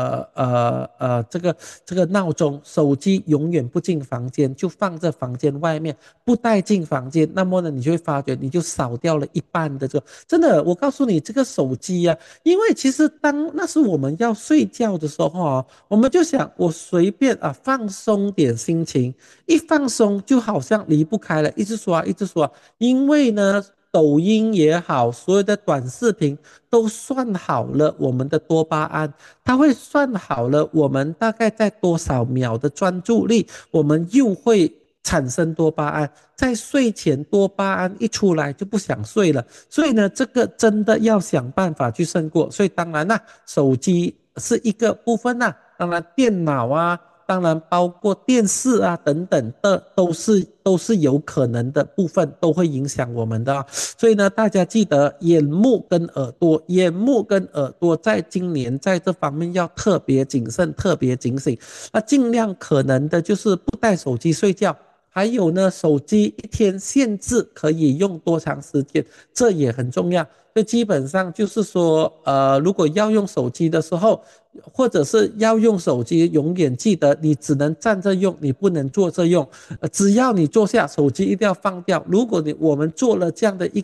这个闹钟，手机永远不进房间，就放在房间外面，不带进房间。那么呢，你就会发觉你就少掉了一半的这个。真的，我告诉你，这个手机啊。因为其实当那是我们要睡觉的时候啊，我们就想我随便放松点心情，一放松就好像离不开了，一直刷一直刷。因为呢，抖音也好，所有的短视频都算好了我们的多巴胺，它会算好了我们大概在多少秒的专注力，我们又会产生多巴胺，在睡前多巴胺一出来就不想睡了，所以呢，这个真的要想办法去胜过。所以当然啦，手机是一个部分啦，当然电脑啊，当然包括电视啊等等的，都是有可能的部分，都会影响我们的啊。所以呢，大家记得眼目跟耳朵，眼目跟耳朵在今年在这方面要特别谨慎，特别警醒。那尽量可能的就是不带手机睡觉。还有呢，手机一天限制可以用多长时间，这也很重要。所以基本上就是说，如果要用手机的时候，或者是要用手机，永远记得你只能站着用，你不能坐着用。只要你坐下，手机一定要放掉。如果我们做了这样的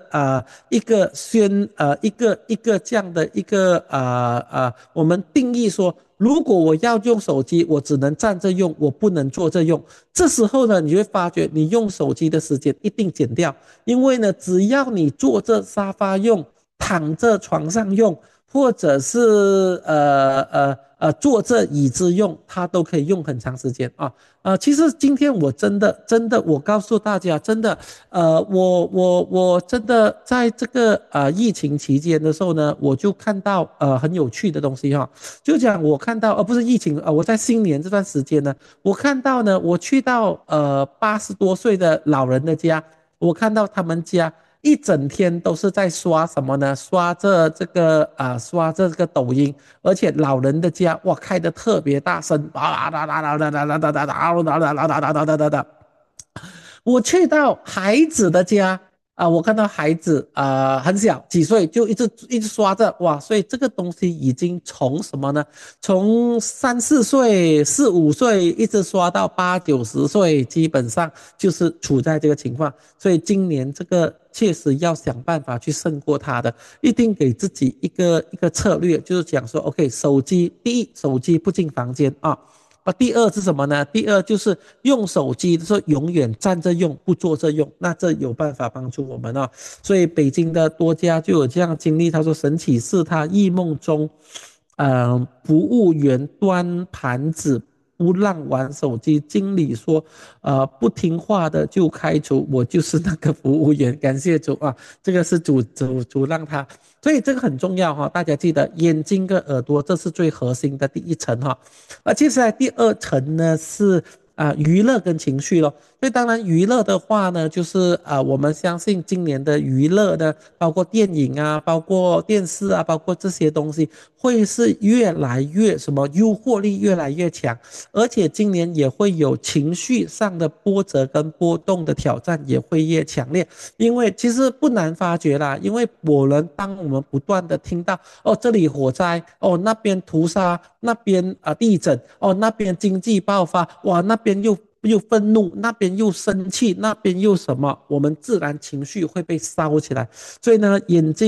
一个这样的一个我们定义说，如果我要用手机，我只能站着用，我不能坐着用。这时候呢，你会发觉你用手机的时间一定减掉，因为呢，只要你坐着沙发用，躺着床上用，或者是坐着椅子用，它都可以用很长时间啊。其实今天我真的，我告诉大家，真的，我真的在这个疫情期间的时候呢，我就看到很有趣的东西哈。就讲我看到，不是疫情我在新年这段时间呢，我看到呢，我去到80多岁的老人的家，我看到他们家一整天都是在刷什么呢？刷这个抖音，而且老人的家哇开的特别大声，哒哒哒哒哒哒哒哒哒哒哒哒哒哒哒哒哒。我去到孩子的家我看到孩子很小，几岁就一直刷着哇，所以这个东西已经从什么呢？从3、4岁、4、5岁一直刷到8、90岁，基本上就是处在这个情况。所以今年这个确实要想办法去胜过它的，一定给自己一个策略，就是讲说，OK，手机第一，手机不进房间啊。第二是什么呢？第二就是用手机的时候永远站着用，不坐着用，那这有办法帮助我们啊。所以北京的多家就有这样的经历，他说神奇是他忆梦中，服务员端盘子不让玩手机，经理说，不听话的就开除，我就是那个服务员，感谢主啊，这个是主让他，所以这个很重要哈，大家记得眼睛跟耳朵，这是最核心的第一层哈，接下来第二层呢是娱乐跟情绪咯。所以当然娱乐的话呢，就是我们相信今年的娱乐呢，包括电影啊，包括电视啊，包括这些东西，会是越来越什么诱惑力越来越强，而且今年也会有情绪上的波折跟波动的挑战也会越强烈，因为其实不难发觉啦，因为当我们不断的听到这里火灾那边屠杀，那边地震那边经济爆发，哇那边又愤怒，那边又生气，那边又什么，我们自然情绪会被烧起来。所以呢，眼睛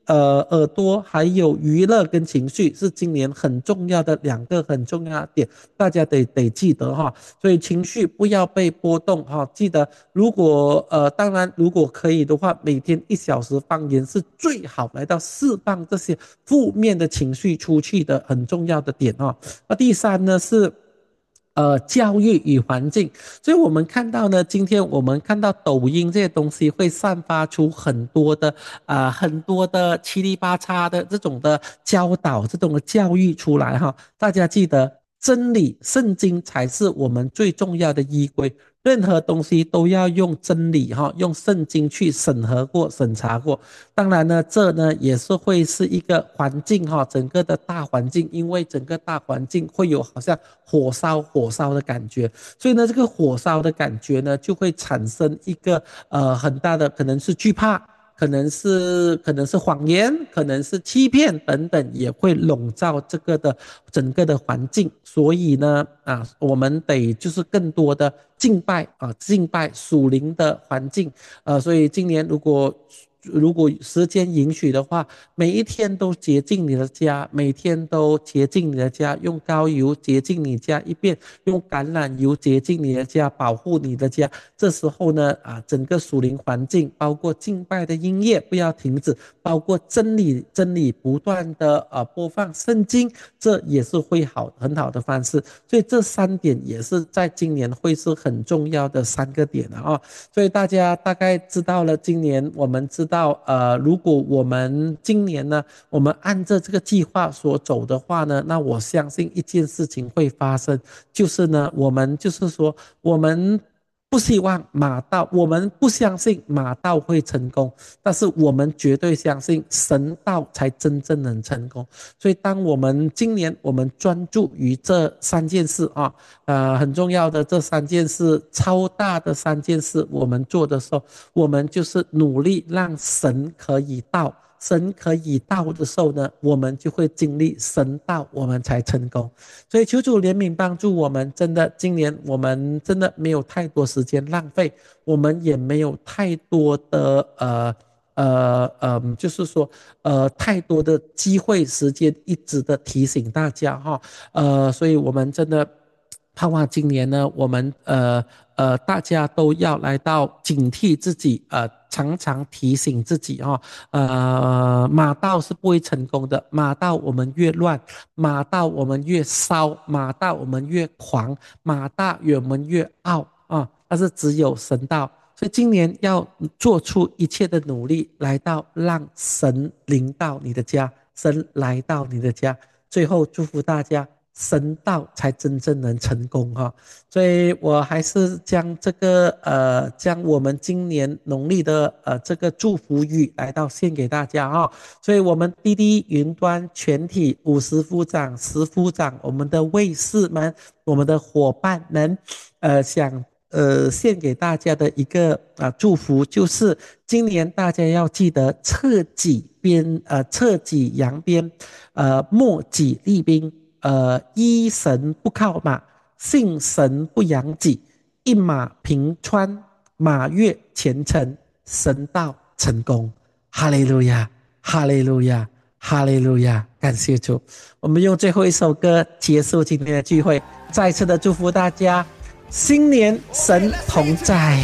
耳朵还有娱乐跟情绪是今年很重要的两个很重要的点，大家得记得哈。所以情绪不要被波动哈，记得如果当然如果可以的话，每天1小时放盐是最好，来到释放这些负面的情绪出去的很重要的点哈。那第三呢是。教育与环境，所以我们看到呢，今天我们看到抖音这些东西会散发出很多的七里八叉的这种的教导，这种的教育出来哈。大家记得，真理圣经才是我们最重要的依归，任何东西都要用真理哈，用圣经去审核过、审查过。当然呢，这呢也是会是一个环境哈，整个的大环境，因为整个大环境会有好像火烧的感觉，所以呢，这个火烧的感觉呢，就会产生一个很大的可能是惧怕。可能是谎言，可能是欺骗等等，也会笼罩这个的整个的环境。所以呢，我们得就是更多的敬拜敬拜属灵的环境。所以今年如果时间允许的话，每一天都洁净你的家，每天都洁净你的家，用膏油洁净你家一遍，用橄榄油洁净你的家，保护你的家。这时候呢，整个属灵环境，包括敬拜的音乐不要停止，包括真理不断的播放圣经，这也是会很好的方式。所以这3点也是在今年会是很重要的3个点啊。所以大家大概知道了，今年我们知道，如果我们今年呢，我们按照这个计划所走的话呢，那我相信一件事情会发生，就是呢，我们就是说，我们不希望我们不相信马道会成功，但是我们绝对相信神道才真正能成功。所以当我们今年我们专注于这3件事很重要的这3件事，超大的3件事，我们做的时候，我们就是努力让神可以到。神可以到的时候呢，我们就会经历神到，我们才成功。所以求主怜悯帮助我们，真的今年我们真的没有太多时间浪费，我们也没有太多的就是说太多的机会时间一直的提醒大家哈，所以我们真的盼望今年呢，我们大家都要来到警惕自己，常常提醒自己马道是不会成功的，马道我们越乱，马道我们越烧，马道我们越狂，马道我们越傲但是只有神道。所以今年要做出一切的努力，来到让神临到你的家，神来到你的家。最后祝福大家，神道才真正能成功所以我还是将我们今年农历的这个祝福语来到献给大家所以我们滴滴云端全体50夫长、10夫长，我们的卫士们，我们的伙伴们，想献给大家的一个祝福，就是今年大家要记得侧己扬鞭，莫己厉兵，依神不靠马，信神不扬己，一马平川，马跃前程，神道成功。哈利路亚，哈利路亚，哈利路亚！感谢主。我们用最后一首歌结束今天的聚会，再次的祝福大家新年神同在。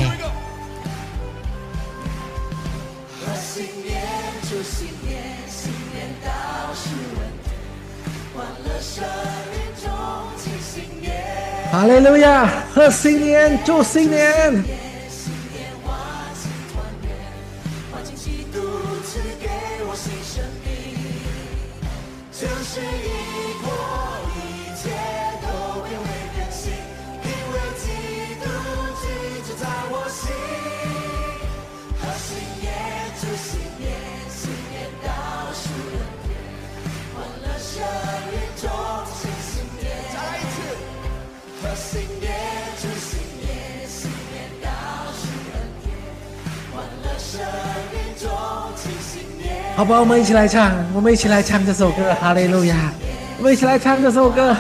哈利路亚！贺新年，祝新年！好吧，我们一起来唱这首歌，哈利路亚！我们一起来唱这首歌。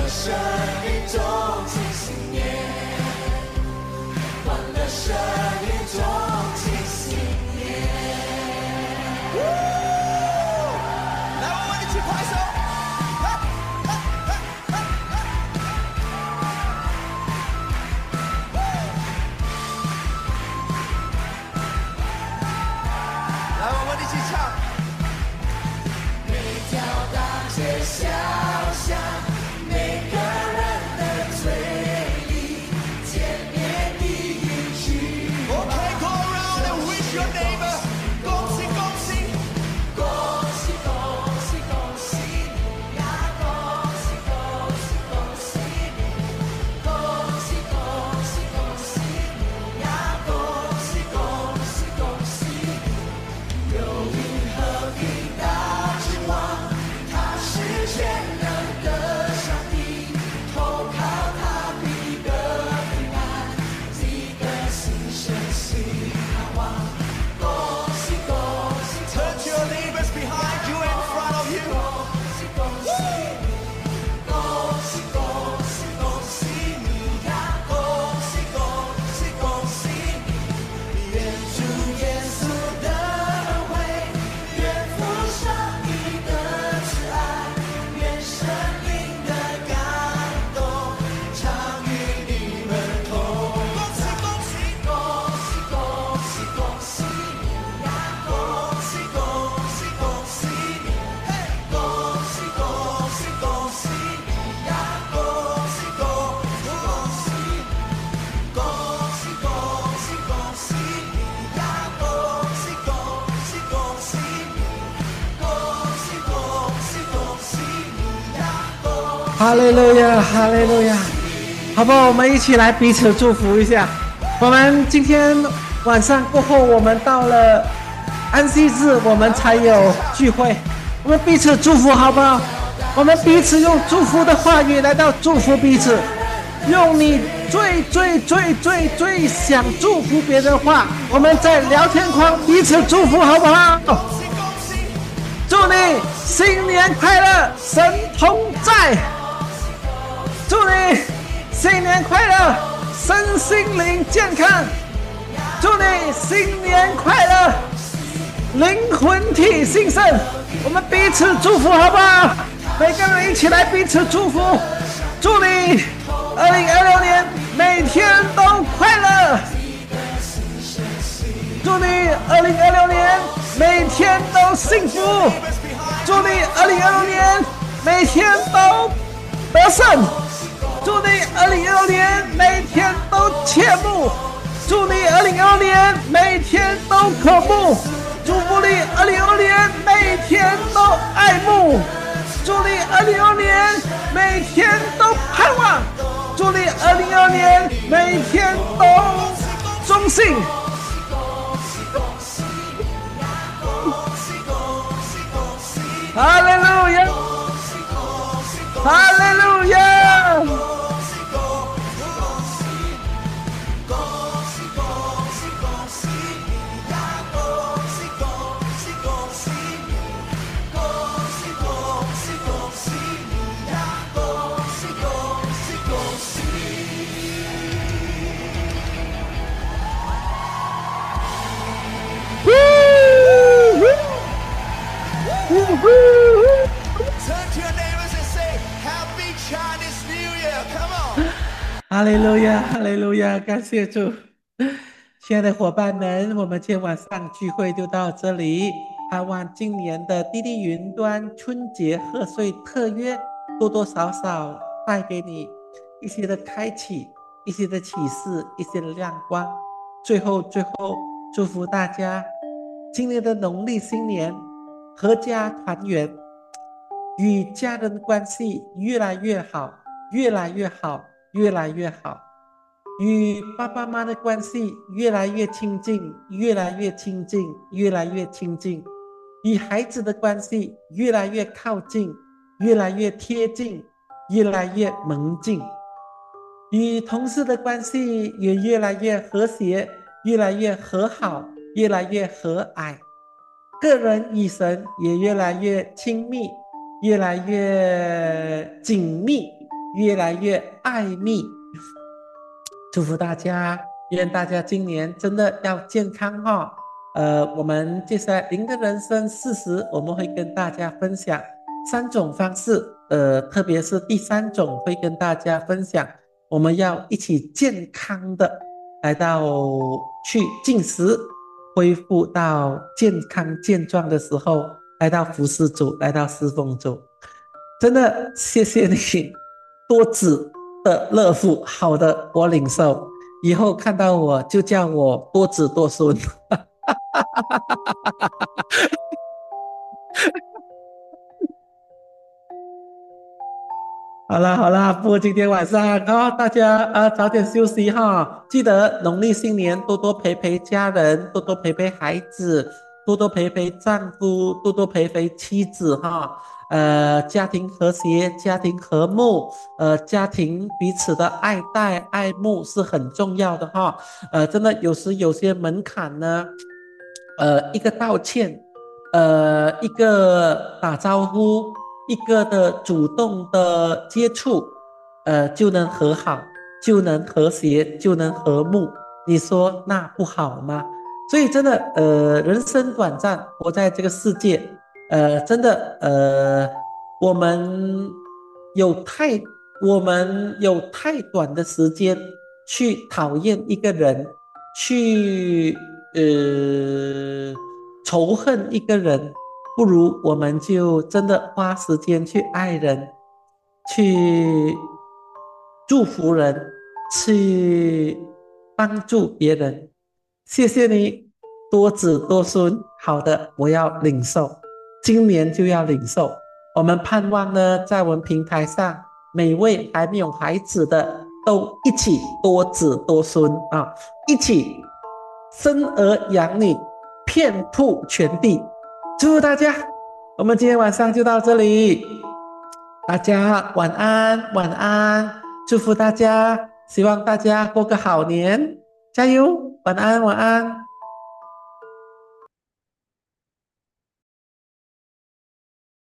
生命中庆新年，欢乐生命中庆新年。来，我们一起拍手。来，我们一起唱。每条大街小巷，每个人的嘴里，见面第一句话。Okay, go around and wish your neighbor， 恭喜恭喜，恭喜恭喜恭喜你呀！恭喜恭喜恭喜你，恭喜恭喜恭喜你呀！恭喜恭喜恭喜你，有你和平大之王，他是全能的上帝，投靠他必得平安，几个心生喜盼望。恭喜恭喜！Turn to your neighbors behind you and in front of you。恭喜恭喜你，恭喜恭喜恭喜你呀！恭喜恭喜恭喜你，愿主耶稣的恩惠，愿父上帝的慈爱，愿生命的感动，常与你们同在。恭喜恭喜恭喜恭喜你呀！恭喜恭喜恭喜你，恭喜恭喜恭喜你呀！恭喜恭喜恭喜你，恭喜恭喜恭喜你呀！恭喜恭喜恭喜你，恭喜恭喜恭喜你呀！ 哈利路亚，哈利路亚，好不好？我们一起来彼此祝福一下。我们今天晚上过后，我们到了安息日，我们才有聚会。我们彼此祝福，好不好？我们彼此用祝福的话语来到祝福彼此，用你最想祝福别人的话，我们在聊天框彼此祝福，好不好？祝你新年快乐，神同在。祝你新年快乐，身心灵健康。祝你新年快乐，灵魂体兴盛。我们彼此祝福，好不好？每个人一起来彼此祝福。祝你2026年每天都快乐。祝你2026年每天都幸福。祝你2026年每天都得胜。祝你2016年每天都切慕，祝你2016年每天都渴慕，祝福你2016年每天都爱慕，祝你2016年每天都盼望，祝你2016年每天都忠信。哈利路亚，哈利路亚。哈利路亚，哈利路亚，感谢主。亲爱的伙伴们，我们今天晚上聚会就到这里。盼望今年的滴滴云端春节贺岁特约多多少少带给你一些的开启，一些的启示，一些的亮光。最后祝福大家今年的农历新年阖家团圆，与家人的关系越来越好，越来越好，越来越好，与爸爸妈妈的关系越来越亲近，越来越亲近，越来越亲近，与孩子的关系越来越靠近，越来越贴近，越来越萌近，与同事的关系也越来越和谐，越来越和好，越来越和蔼，个人与神也越来越亲密，越来越紧密， 越来越爱蜜。祝福大家，愿大家今年真的要健康哈。我们接下来您的人生40，我们会跟大家分享3种方式，特别是第3种会跟大家分享，我们要一起健康的来到去进食，恢复到健康健壮的时候，来到服侍主，来到侍奉主。真的谢谢你，多子的乐福。好的，我领受。以后看到我就叫我多子多孙。好啦好啦，不过今天晚上大家早点休息哈，记得农历新年多多陪陪家人，多多陪陪孩子，多多陪陪丈夫，多多陪陪妻子哈。家庭和谐，家庭和睦，家庭彼此的爱戴爱慕是很重要的哈。真的有时有些门槛呢，一个道歉，一个打招呼，一个的主动的接触，就能和好，就能和谐，就能和睦。你说那不好吗？所以真的，人生短暂，活在这个世界，真的，我们有太我们有太短的时间去讨厌一个人，去仇恨一个人，不如我们就真的花时间去爱人，去祝福人，去帮助别人。谢谢你，多子多孙。好的，我要领受，今年就要领受。我们盼望呢，在我们平台上，每位还没有孩子的，都一起多子多孙啊，一起生儿养女，遍布全地。祝福大家，我们今天晚上就到这里，大家晚安，晚安，祝福大家，希望大家过个好年，加油，晚安，晚安。